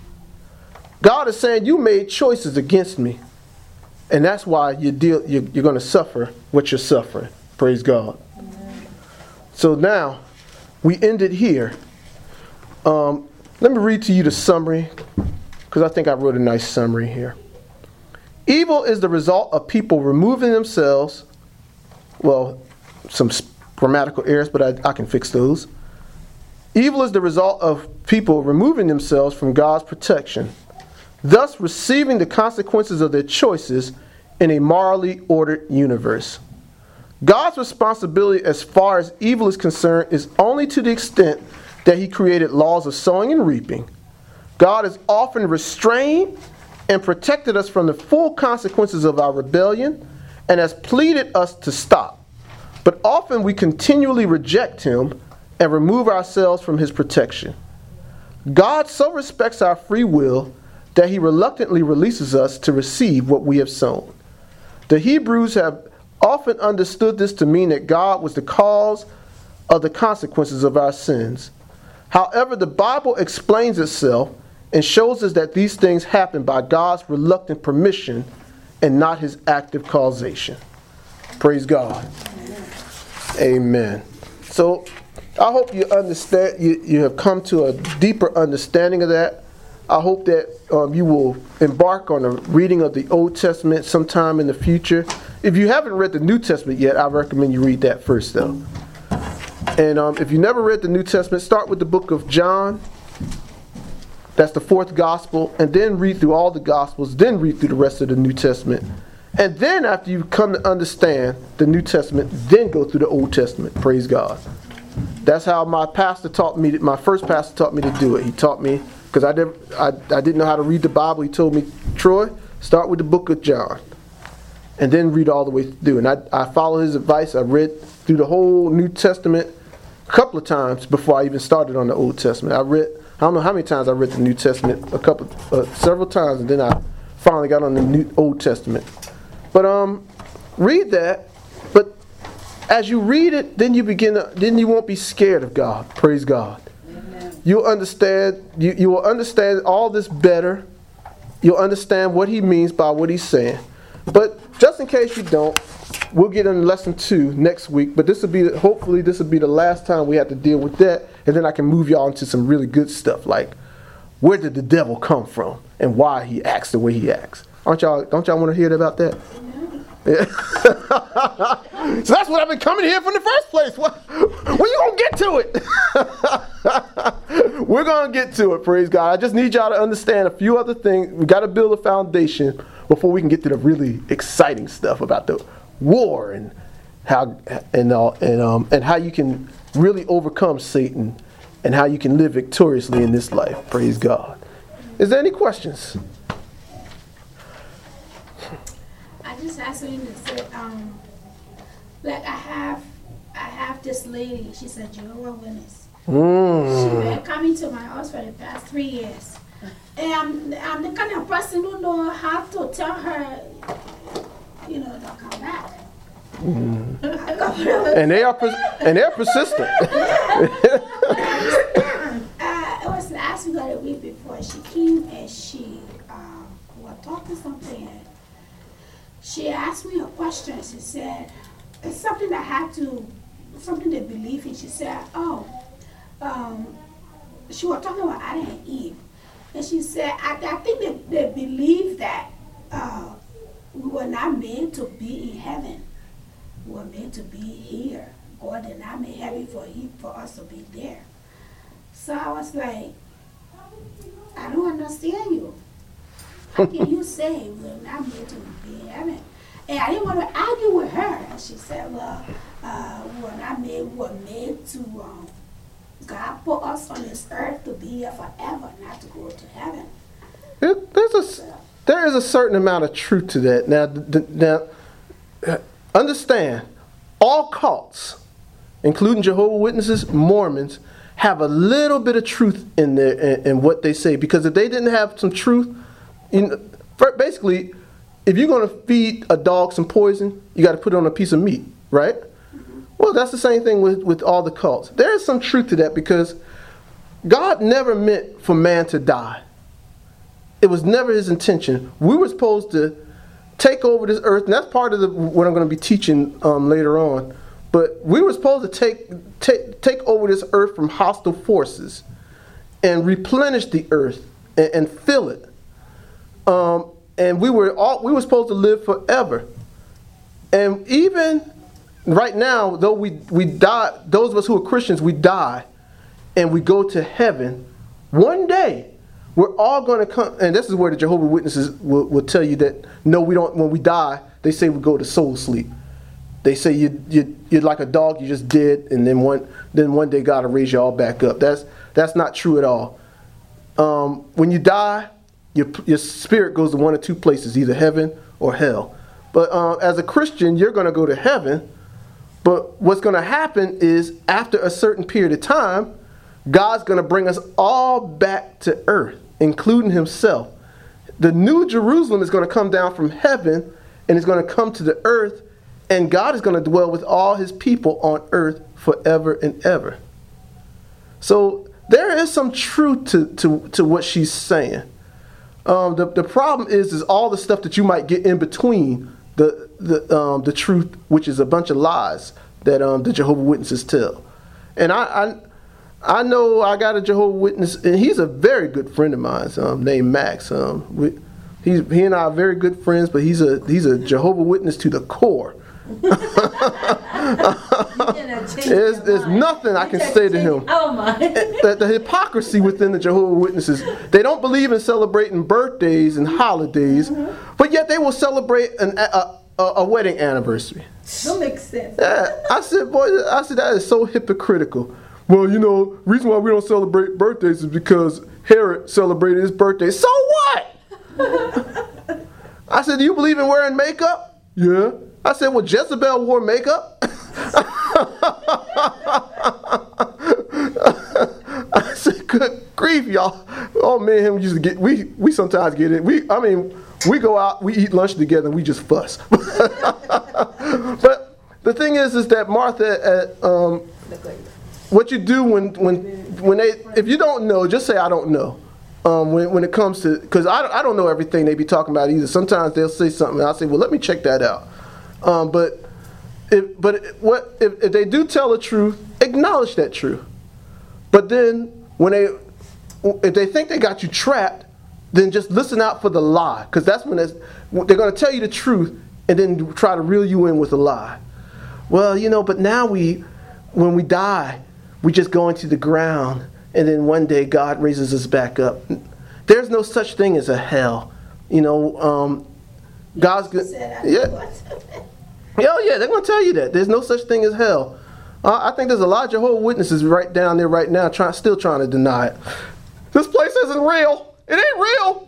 God is saying you made choices against me, and that's why you deal, you're, you're going to suffer what you're suffering. Praise God. Amen. So now, we ended here. Um, let me read to you the summary, because I think I wrote a nice summary here. Evil is the result of people removing themselves, well, some grammatical errors, but I, I can fix those. Evil is the result of people removing themselves from God's protection, thus receiving the consequences of their choices in a morally ordered universe. God's responsibility as far as evil is concerned is only to the extent that He created laws of sowing and reaping. God has often restrained and protected us from the full consequences of our rebellion and has pleaded us to stop. But often we continually reject Him and remove ourselves from His protection. God so respects our free will that He reluctantly releases us to receive what we have sown. The Hebrews have often understood this to mean that God was the cause of the consequences of our sins. However, the Bible explains itself and shows us that these things happen by God's reluctant permission and not his active causation. Praise God. Amen. So I hope you understand, you, you have come to a deeper understanding of that. I hope that um, you will embark on a reading of the Old Testament sometime in the future. If you haven't read the New Testament yet, I recommend you read that first, though. And um, if you never read the New Testament, start with the book of John. That's the fourth gospel. And then read through all the gospels. Then read through the rest of the New Testament. And then after you come to understand the New Testament, then go through the Old Testament. Praise God. That's how my pastor taught me, my first pastor taught me to do it. He taught me, because I, never, I, I didn't know how to read the Bible. He told me, Troy, start with the book of John. And then read all the way through. And I, I followed his advice. I read through the whole New Testament a couple of times before I even started on the Old Testament. I read, I don't know how many times I read the New Testament, a couple, uh, several times, and then I finally got on the New Old Testament. But um, read that. But as you read it, then you begin. To, then you won't be scared of God. Praise God. Amen. You'll understand. You you will understand all this better. You'll understand what He means by what He's saying. But just in case you don't, we'll get in lesson two next week. But this will be hopefully this will be the last time we have to deal with that, and then I can move y'all into some really good stuff like where did the devil come from and why he acts the way he acts. Aren't y'all? Don't y'all want to hear about that? Yeah. So that's what I've been coming here from the first place. When you gonna get to it? We're gonna get to it. Praise God. I just need y'all to understand a few other things. We got to build a foundation before we can get to the really exciting stuff about the war and how and uh, and um and how you can really overcome Satan and how you can live victoriously in this life. Praise God. Is there any questions? I just asked him and said, um, like I have, I have this lady. She's a Jehovah's Witness. Mm. She's been coming to my house for the past three years, and I'm, I'm the kind of person who know how to tell her, you know, don't come back. Mm. and they are, pers- and they're persistent. uh, it was last week or the week before she came and she um, was talking something. And she asked me a question. She said, it's something that I had to, something they believe in. She said, oh, um, she was talking about Adam and Eve. And she said, I, I think they, they believe that uh, we were not made to be in heaven. We were made to be here. God did not make heaven for, he, for us to be there. So I was like, I don't understand you. How can you say we're not made to be in heaven? And I didn't want to argue with her. And she said, well, uh, we were not made, we were made to, um, God put us on this earth to be here forever, not to go to heaven. It, there's a, so, there is a certain amount of truth to that. Now, the, now understand, all cults, including Jehovah's Witnesses, Mormons, have a little bit of truth in there in, in what they say. Because if they didn't have some truth, you know, basically, if you're going to feed a dog some poison, you got to put it on a piece of meat, right? Mm-hmm. Well, that's the same thing with, with all the cults. There is some truth to that because God never meant for man to die. It was never his intention. We were supposed to take over this earth, and that's part of the, what I'm going to be teaching um, later on. But we were supposed to take, take, take over this earth from hostile forces and replenish the earth and, and fill it. Um, and we were all we were supposed to live forever. And even right now, though we we die, those of us who are Christians, we die, and we go to heaven. One day, we're all going to come. And this is where the Jehovah's Witnesses will, will tell you that no, we don't. When we die, they say we go to soul sleep. They say you you you're like a dog, you just dead, and then one then one day God will raise you all back up. That's that's not true at all. Um, when you die, Your, your spirit goes to one of two places, either heaven or hell. But uh, as a Christian, you're going to go to heaven. But what's going to happen is after a certain period of time, God's going to bring us all back to earth, including himself. The new Jerusalem is going to come down from heaven and it's going to come to the earth. And God is going to dwell with all his people on earth forever and ever. So there is some truth to, to, to what she's saying. Um, the, the problem is, is all the stuff that you might get in between the the um, the truth, which is a bunch of lies that um, the Jehovah's Witnesses tell. And I, I I know I got a Jehovah's Witness, and he's a very good friend of mine, um, named Max. Um, we, he's, he and I are very good friends, but he's a he's a Jehovah's Witness to the core. there's, there's nothing I can say to him. Oh my. the, the hypocrisy within the Jehovah's Witnesses. They don't believe in celebrating birthdays and holidays, mm-hmm. but yet they will celebrate an, a, a, a wedding anniversary. Don't make sense. Yeah, I said, boy, I said that is so hypocritical. Well, you know, reason why we don't celebrate birthdays is because Herod celebrated his birthday. So what? I said, do you believe in wearing makeup? Yeah. I said, well, Jezebel wore makeup. I said, good grief, y'all. Oh man, we used to get we we sometimes get it. We I mean, we go out, we eat lunch together, and we just fuss. But the thing is, is that Martha, uh, um, what you do when when when they, if you don't know, just say I don't know. Um, when when it comes to, because I I don't know everything they be talking about either. Sometimes they'll say something, and I'll say, well, let me check that out. Um, but if but what if, if they do tell the truth, acknowledge that truth. But then when they if they think they got you trapped, then just listen out for the lie, because that's when it's, they're going to tell you the truth and then try to reel you in with a lie. Well, you know, but now we, when we die, we just go into the ground, and then one day God raises us back up. There's no such thing as a hell, you know. Um, God's good. Yeah. Yeah, yeah, they're going to tell you that. There's no such thing as hell. Uh, I think there's a lot of Jehovah's Witnesses right down there right now trying, still trying to deny it. This place isn't real. It ain't real.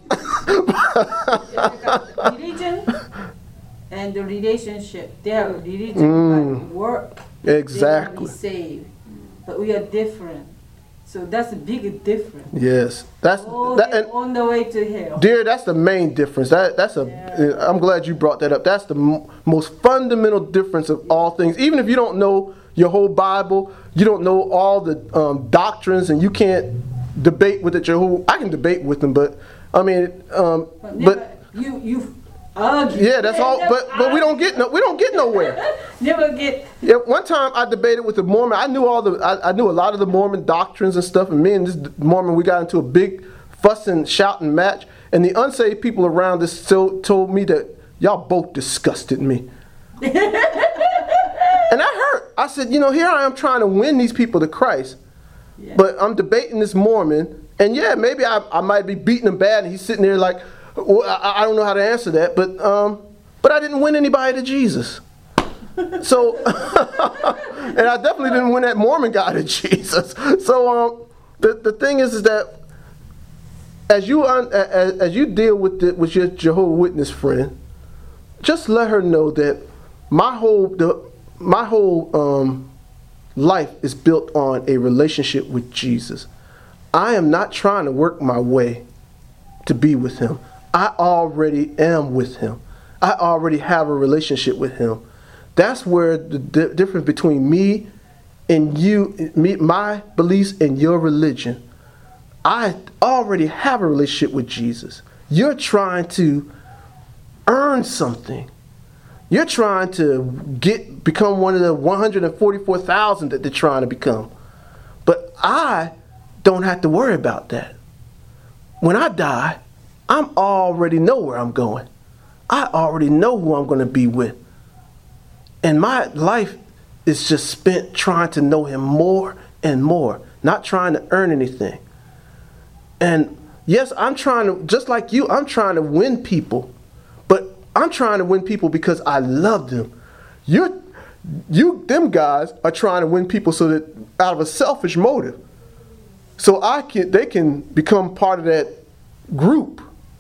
Religion and the relationship. They have religion, Mm. but work. Exactly. They will be saved. But we are different. So that's a big difference. Yes, that's Oh, that, they're and on the way to hell. dear, that's the main difference. That that's a. Yeah. I'm glad you brought that up. That's the m- most fundamental difference of all things. Even if you don't know your whole Bible, you don't know all the um, doctrines, and you can't debate with the Jehovah. I can debate with them, but I mean, um, But, never, but you you argue. yeah, that's all. But but we don't get no. We don't get nowhere. Never get. Yeah, one time I debated with a Mormon. I knew all the, I, I knew a lot of the Mormon doctrines and stuff. And me and this Mormon, we got into a big fussing, shouting match. And the unsaved people around us so, told me that y'all both disgusted me. And that hurt. I said, you know, here I am trying to win these people to Christ, Yeah. but I'm debating this Mormon. And yeah, maybe I, I might be beating him bad, and he's sitting there like, well, I, I don't know how to answer that. But um, but I didn't win anybody to Jesus. So, and I definitely didn't win that Mormon guy to Jesus. So, um, the the thing is, is that as you un, as, as you deal with the, with your Jehovah's Witness friend, just let her know that my whole the my whole um, life is built on a relationship with Jesus. I am not trying to work my way to be with Him. I already am with Him. I already have a relationship with Him. That's where the di- difference between me and you, me, my beliefs and your religion. I already have a relationship with Jesus. You're trying to earn something. You're trying to get become one of the one hundred forty-four thousand that they're trying to become. But I don't have to worry about that. When I die, I already know where I'm going. I already know who I'm going to be with. And my life is just spent trying to know Him more and more, not trying to earn anything. And yes, I'm trying to, just like you, I'm trying to win people. But I'm trying to win people because I love them. You're, you, them guys are trying to win people so that out of a selfish motive. So I can, they can become part of that group.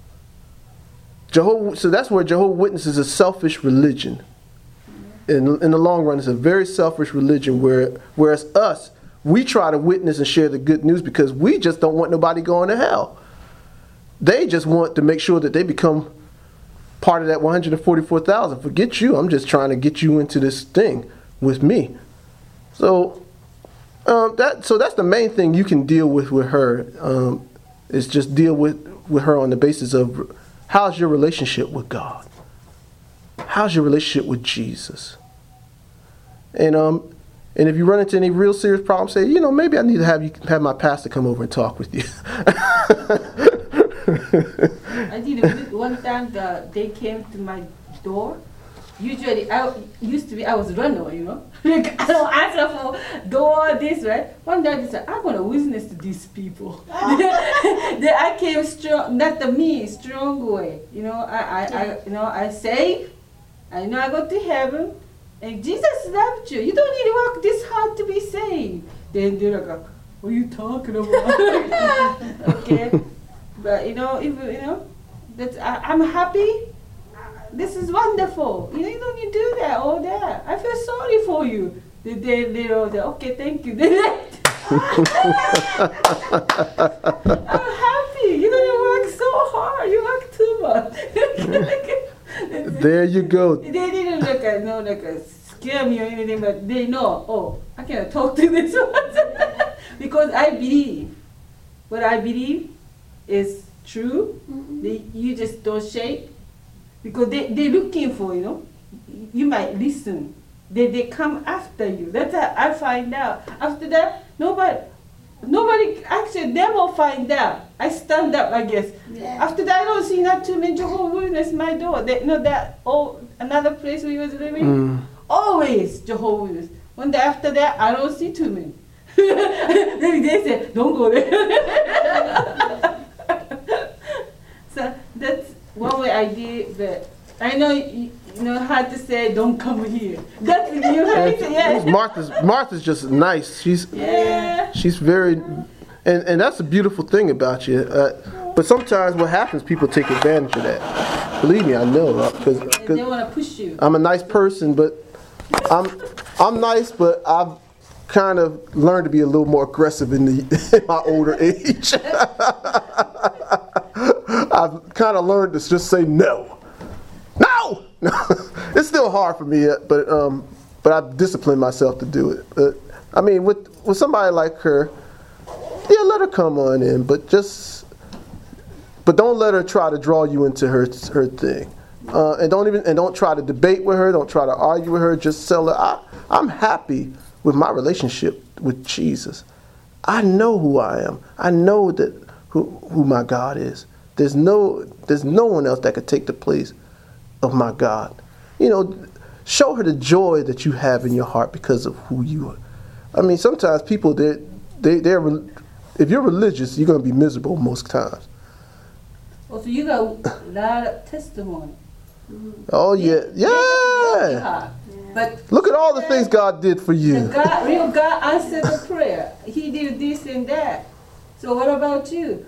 Jehovah, so that's where Jehovah's Witness is a selfish religion. In, in the long run, it's a very selfish religion where, whereas us, we try to witness and share the good news because we just don't want nobody going to hell. They just want to make sure that they become part of that one hundred forty-four thousand. Forget you. I'm just trying to get you into this thing with me. So Um, that so that's the main thing you can deal with with her. Um, is just deal with with her on the basis of how's your relationship with God. How's your relationship with Jesus? And um, and if you run into any real serious problems, say, you know, maybe I need to have you have my pastor come over and talk with you. I did one time the, they came to my door. Usually, I used to be I was runner, you know. Like I don't answer for door this right. One day I said I'm gonna witness to these people. Then I came strong, not the me strong way. You know, I I, I you know I say, I know I go to heaven, and Jesus loved you. You don't need to work this hard to be saved. Then they're like, what are you talking about? Okay, but you know, if you know, that's I, I'm happy. This is wonderful. You know, you don't need to do that, all that. I feel sorry for you. They, they, they're all there. Okay, thank you. They left. I'm happy. You know, you work so hard. You work too much. There you go. They didn't look at, no, like a scare me or anything, but they know, oh, I cannot talk to this one. Because I believe. What I believe is true. Mm-hmm. They, you just don't shake. Because they, they're looking for, you know, you might listen. They, they come after you. That's how I find out. After that, nobody, nobody actually never find out. I stand up, I guess. Yeah. After that, I don't see not too many Jehovah's Witnesses my door. They, you know, that, oh, another place we was living, mm. always Jehovah's Witnesses. One day after that, I don't see too many. they, they say, don't go there. So that's one way I did, but I know you, you know how to say don't come here. That's you heard it, yeah. Martha's Martha's just nice. She's yeah. She's very, and and that's a beautiful thing about you. Uh, but sometimes what happens, people take advantage of that. Believe me, I know, because uh, they want to push you. I'm a nice person, but I'm I'm nice, but I've kind of learned to be a little more aggressive in, the, in my older age. I've kind of learned to just say no. No! No. It's still hard for me, but um, but I've disciplined myself to do it. But, I mean, with with somebody like her, yeah, let her come on in, but just, but don't let her try to draw you into her her thing, uh, and don't even and don't try to debate with her. Don't try to argue with her. Just tell her, I, I'm happy with my relationship with Jesus. I know who I am. I know that who who my God is. There's no there's no one else that could take the place of my God. You know, show her the joy that you have in your heart because of who you are. I mean, sometimes people they they they're if you're religious, you're gonna be miserable most times. Oh, so you got a lot of testimony. Mm-hmm. Oh yeah, yeah. yeah. But look at all the things God did for you. The God, real God answered the prayer. He did this and that. So what about you?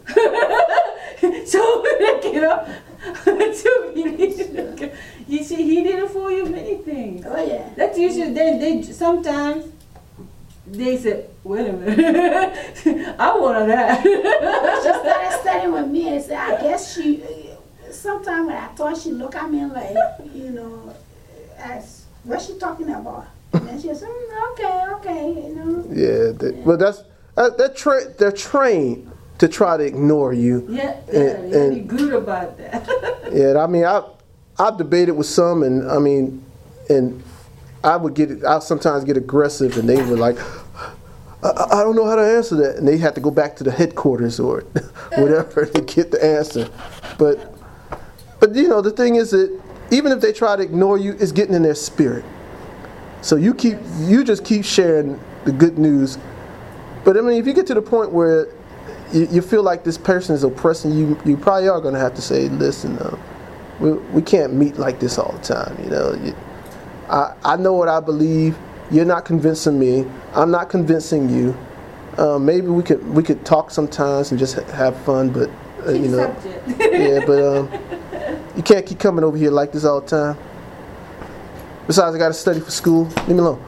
So like, you know, to believe, you see, He did it for you many things. Oh yeah. That's usually they they sometimes they say, wait a minute, I want that. She started studying with me and said, I guess she. Sometimes when I thought she look at me like, you know, as what's she talking about? And then she said, mm, okay, okay, you know. Yeah, they, yeah. Well, that's uh, they're tra- they're trained to try to ignore you. Yeah, yeah, and, yeah and, be good about that. Yeah, I mean, I I've debated with some, and I mean, and I would get I sometimes get aggressive, and they were like, I, I don't know how to answer that, and they had to go back to the headquarters or whatever to get the answer. But but you know, the thing is that even if they try to ignore you, it's getting in their spirit. So you keep you just keep sharing the good news. But I mean, if you get to the point where you, you feel like this person is oppressing you, you probably are going to have to say, listen, uh, we we can't meet like this all the time. You know, you, I I know what I believe. You're not convincing me. I'm not convincing you. Uh, maybe we could we could talk sometimes and just ha- have fun, but uh, you know, yeah. But um, you can't keep coming over here like this all the time. Besides, I got to study for school. Leave me alone.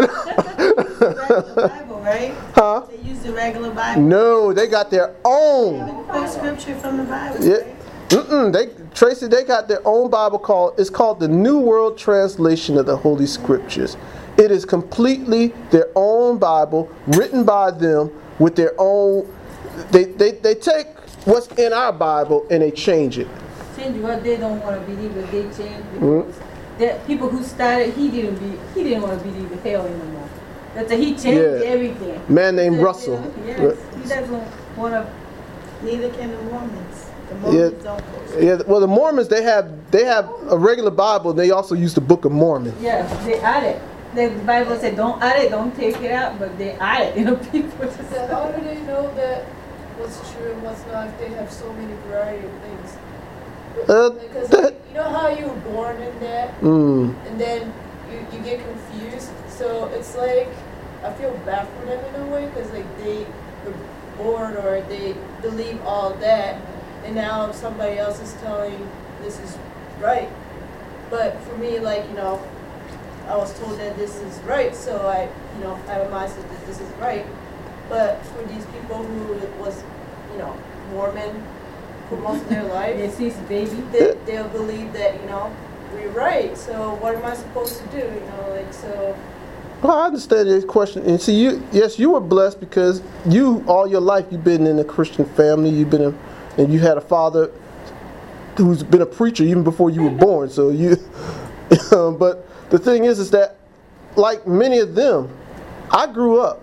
Bible, right? Huh? They use the regular Bible. No, they got their own. They quote scripture from the Bible. Yeah. Mm-mm. They Tracy, they got their own Bible called. It's called the New World Translation of the Holy Scriptures. It is completely their own Bible, written by them with their own. They, they, they take what's in our Bible and they change it. Change what they don't want to believe, but they change. Mm-hmm. The people who started, he didn't be, he didn't want to believe in hell anymore. That's a, he changed Yeah. everything. Man named He Russell. doesn't- Yes, he doesn't want to. Neither can the Mormons. The Mormons don't post. Yeah, well, the Mormons they have they have a regular Bible. And they also use the Book of Mormon. Yeah, they add it. The Bible said don't add it, don't take it out, but they add it. You know, people just. So how do they know that what's true and what's not if they have so many variety of things? Uh, Because that, like, you know how you were born in that, mm, and then you, you get confused. So it's like I feel bad for them in a way because like they were born or they believe all that, and now somebody else is telling this is right. But for me, like you know, I was told that this is right, so I you know have a mindset that this is right. But for these people who was you know Mormon for most of their life. Yes, he's a baby. they, they'll believe that, you know, we're right. So what am I supposed to do? You know, like, so. well, I understand your question. And see, you yes, you were blessed because you all your life you've been in a Christian family. You've been, a, and you had a father who's been a preacher even before you were born. So you, um, but the thing is, is that like many of them, I grew up.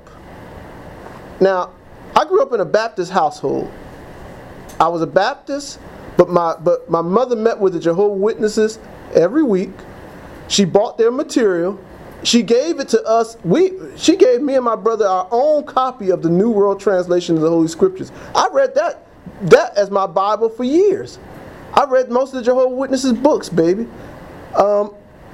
Now, I grew up in a Baptist household. I was a Baptist, but my but my mother met with the Jehovah's Witnesses every week. She bought their material. She gave it to us. We she gave me and my brother our own copy of the New World Translation of the Holy Scriptures. I read that that as my Bible for years. I read most of the Jehovah's Witnesses books, baby. Um,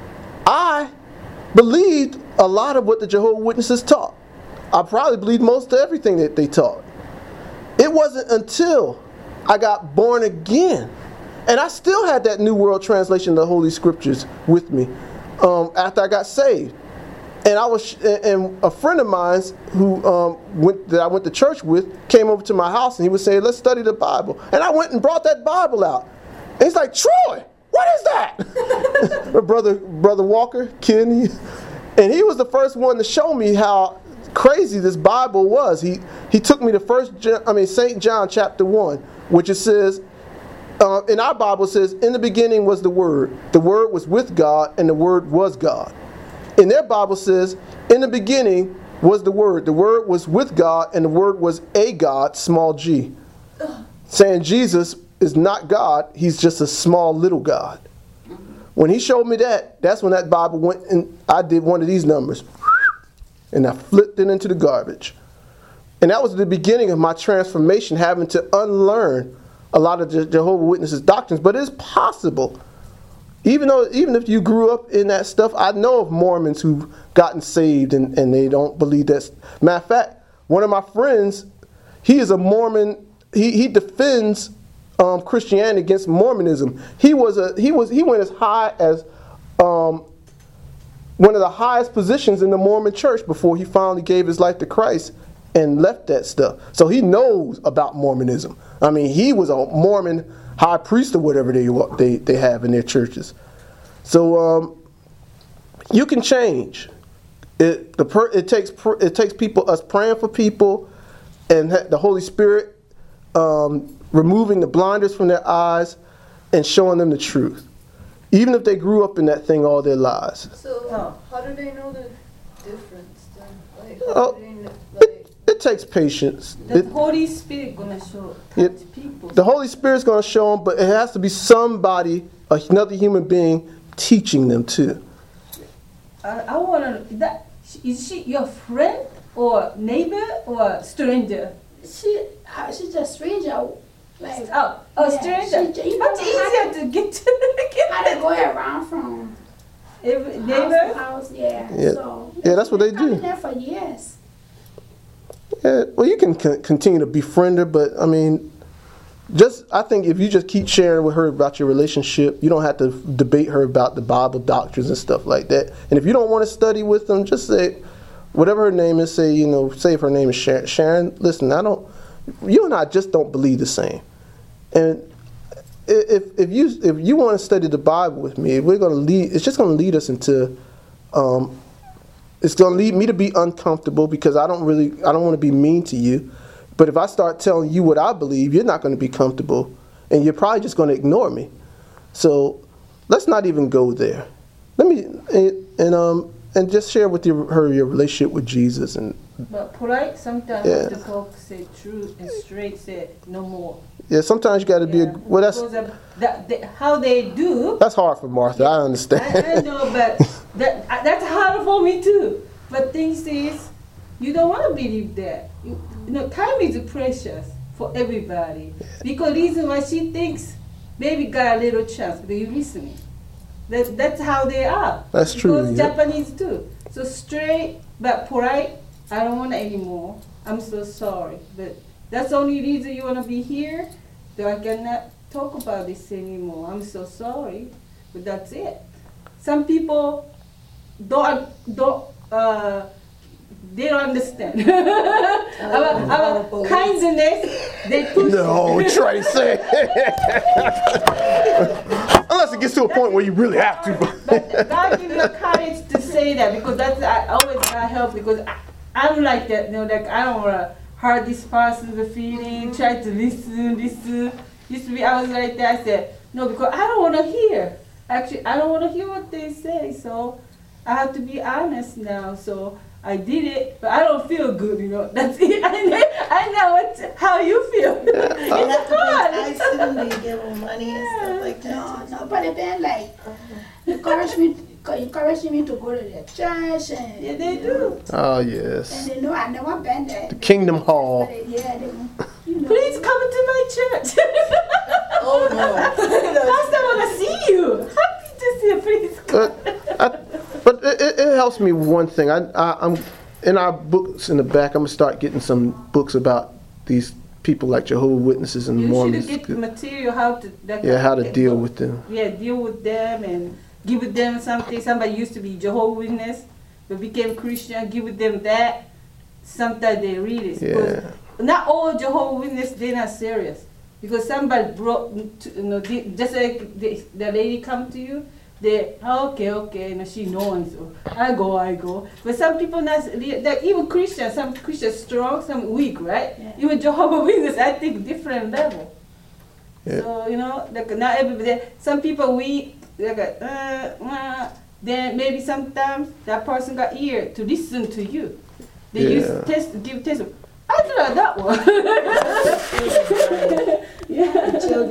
I believed a lot of what the Jehovah's Witnesses taught. I probably believed most of everything that they taught. It wasn't until I got born again, and I still had that New World Translation of the Holy Scriptures with me um, after I got saved. And I was, and a friend of mine who um, went that I went to church with came over to my house, and he was saying, "Let's study the Bible." And I went and brought that Bible out. And he's like, "Troy, what is that?" My brother, brother Walker, Kenny, and he was the first one to show me how crazy this Bible was. He he took me to First, I mean Saint John chapter one, which it says, uh, in our Bible it says, "In the beginning was the Word. The Word was with God, and the Word was God." In their Bible says, "In the beginning was the Word. The Word was with God, and the Word was a God, small g." Saying Jesus is not God, he's just a small little God. When he showed me that, that's when that Bible went, and I did one of these numbers. And I flipped it into the garbage. And that was the beginning of my transformation, having to unlearn a lot of the Jehovah's Witnesses doctrines. But it's possible. Even though, even if you grew up in that stuff, I know of Mormons who've gotten saved and, and they don't believe that. Matter of fact, one of my friends, he is a Mormon. He he defends um, Christianity against Mormonism. He was a he was he went as high as um, one of the highest positions in the Mormon church before he finally gave his life to Christ and left that stuff. So he knows about Mormonism. I mean, he was a Mormon high priest or whatever they they, they have in their churches. So um, you can change. It the per, it takes it takes people us praying for people, and the Holy Spirit um, removing the blinders from their eyes and showing them the truth, even if they grew up in that thing all their lives. So Oh. how do they know the difference then? Like, how Oh, do they know, It, like, it takes patience. The It, Holy Spirit gonna show It- to people. the Holy Spirit's going to show them, but it has to be somebody, another human being, teaching them too. I, I wanna that is she your friend or neighbor or stranger? She, uh, she's a stranger. Like, Oh, a Yeah, stranger. she- you Much know how easier to get to how get to go around from every house to neighbor. house, yeah. Yeah. So Yeah, that's what they she's been do. coming there for years. Yeah, well, you can con- continue to befriend her, but I mean, just I think if you just keep sharing with her about your relationship, you don't have to debate her about the Bible doctrines and stuff like that. And if you don't want to study with them, just say whatever her name is. Say you know, say if her name is Sharon. Sharon, listen, I don't. You and I just don't believe the same. And if if you if you want to study the Bible with me, we're going to lead. It's just going to lead us into um, it's going to lead me to be uncomfortable because I don't really, I don't want to be mean to you. But if I start telling you what I believe, you're not going to be comfortable, and you're probably just going to ignore me. So let's not even go there. Let me and, and um and just share with your, her your relationship with Jesus. And But polite sometimes Yeah. the talk say true and straight, say no more. yeah, sometimes you got to be. A, Yeah. well, that's Because of that, the, how they do. that's hard for Martha. I understand. I, I know, but that uh, that's hard for me too. But things is, you don't want to believe that. You, you know, time is precious for everybody. Because reason why she thinks baby got a little chance, but you listening. That that's how they are. That's true, Because yeah. Japanese too. So straight but polite. I don't want it anymore. I'm so sorry, but that's the only reason you want to be here. So I cannot talk about this anymore. I'm so sorry, but that's it. Some people don't don't uh, they don't understand. our, our kindness, they push. No, Tracy. Unless it gets to a point where you really have to. But God give you the courage to say that because that's I always got help because I, I'm like that. You know, like I don't want to hurt this person's feeling. Try to listen, listen. Used to be I was like that. I said no because I don't want to hear. Actually, I don't want to hear what they say. So I have to be honest now. So I did it, but I don't feel good. You know, that's it. I know, I know what how you feel. You have It's to hard. pay taxes and they give them money and stuff like that. No, no, but then like encourage me, encouraging me to go to the church and Yeah, they do. Oh and yes, they know I never been there. Kingdom Hall. But they, yeah, they, you know. Please come to my church. Oh no. Pastor want to see you. Happy to see you. Please come. But, I, but it, it it helps me with one thing. I, I I'm in our books in the back. I'm gonna start getting some books about these people like Jehovah's Witnesses and You Mormons. should get material how to. That Yeah, how to deal with them. Yeah, deal with them and give them something. Somebody used to be Jehovah's Witness, but became Christian. Give them that. Sometimes they read it. Yeah. Because not all Jehovah's Witness they're not serious. Because somebody brought, to, you know, the- just like the, the lady come to you, they okay, okay, you know, she knows. So I go, I go. But some people not, like even Christians, some Christians strong, some weak, right? Yeah. Even Jehovah's Witness, I think different level. Yeah. So you know, like not everybody. Some people weak, like uh, uh, then maybe sometimes that person got ear to listen to you. They Yeah. use test, give test. I tried that one. Yeah.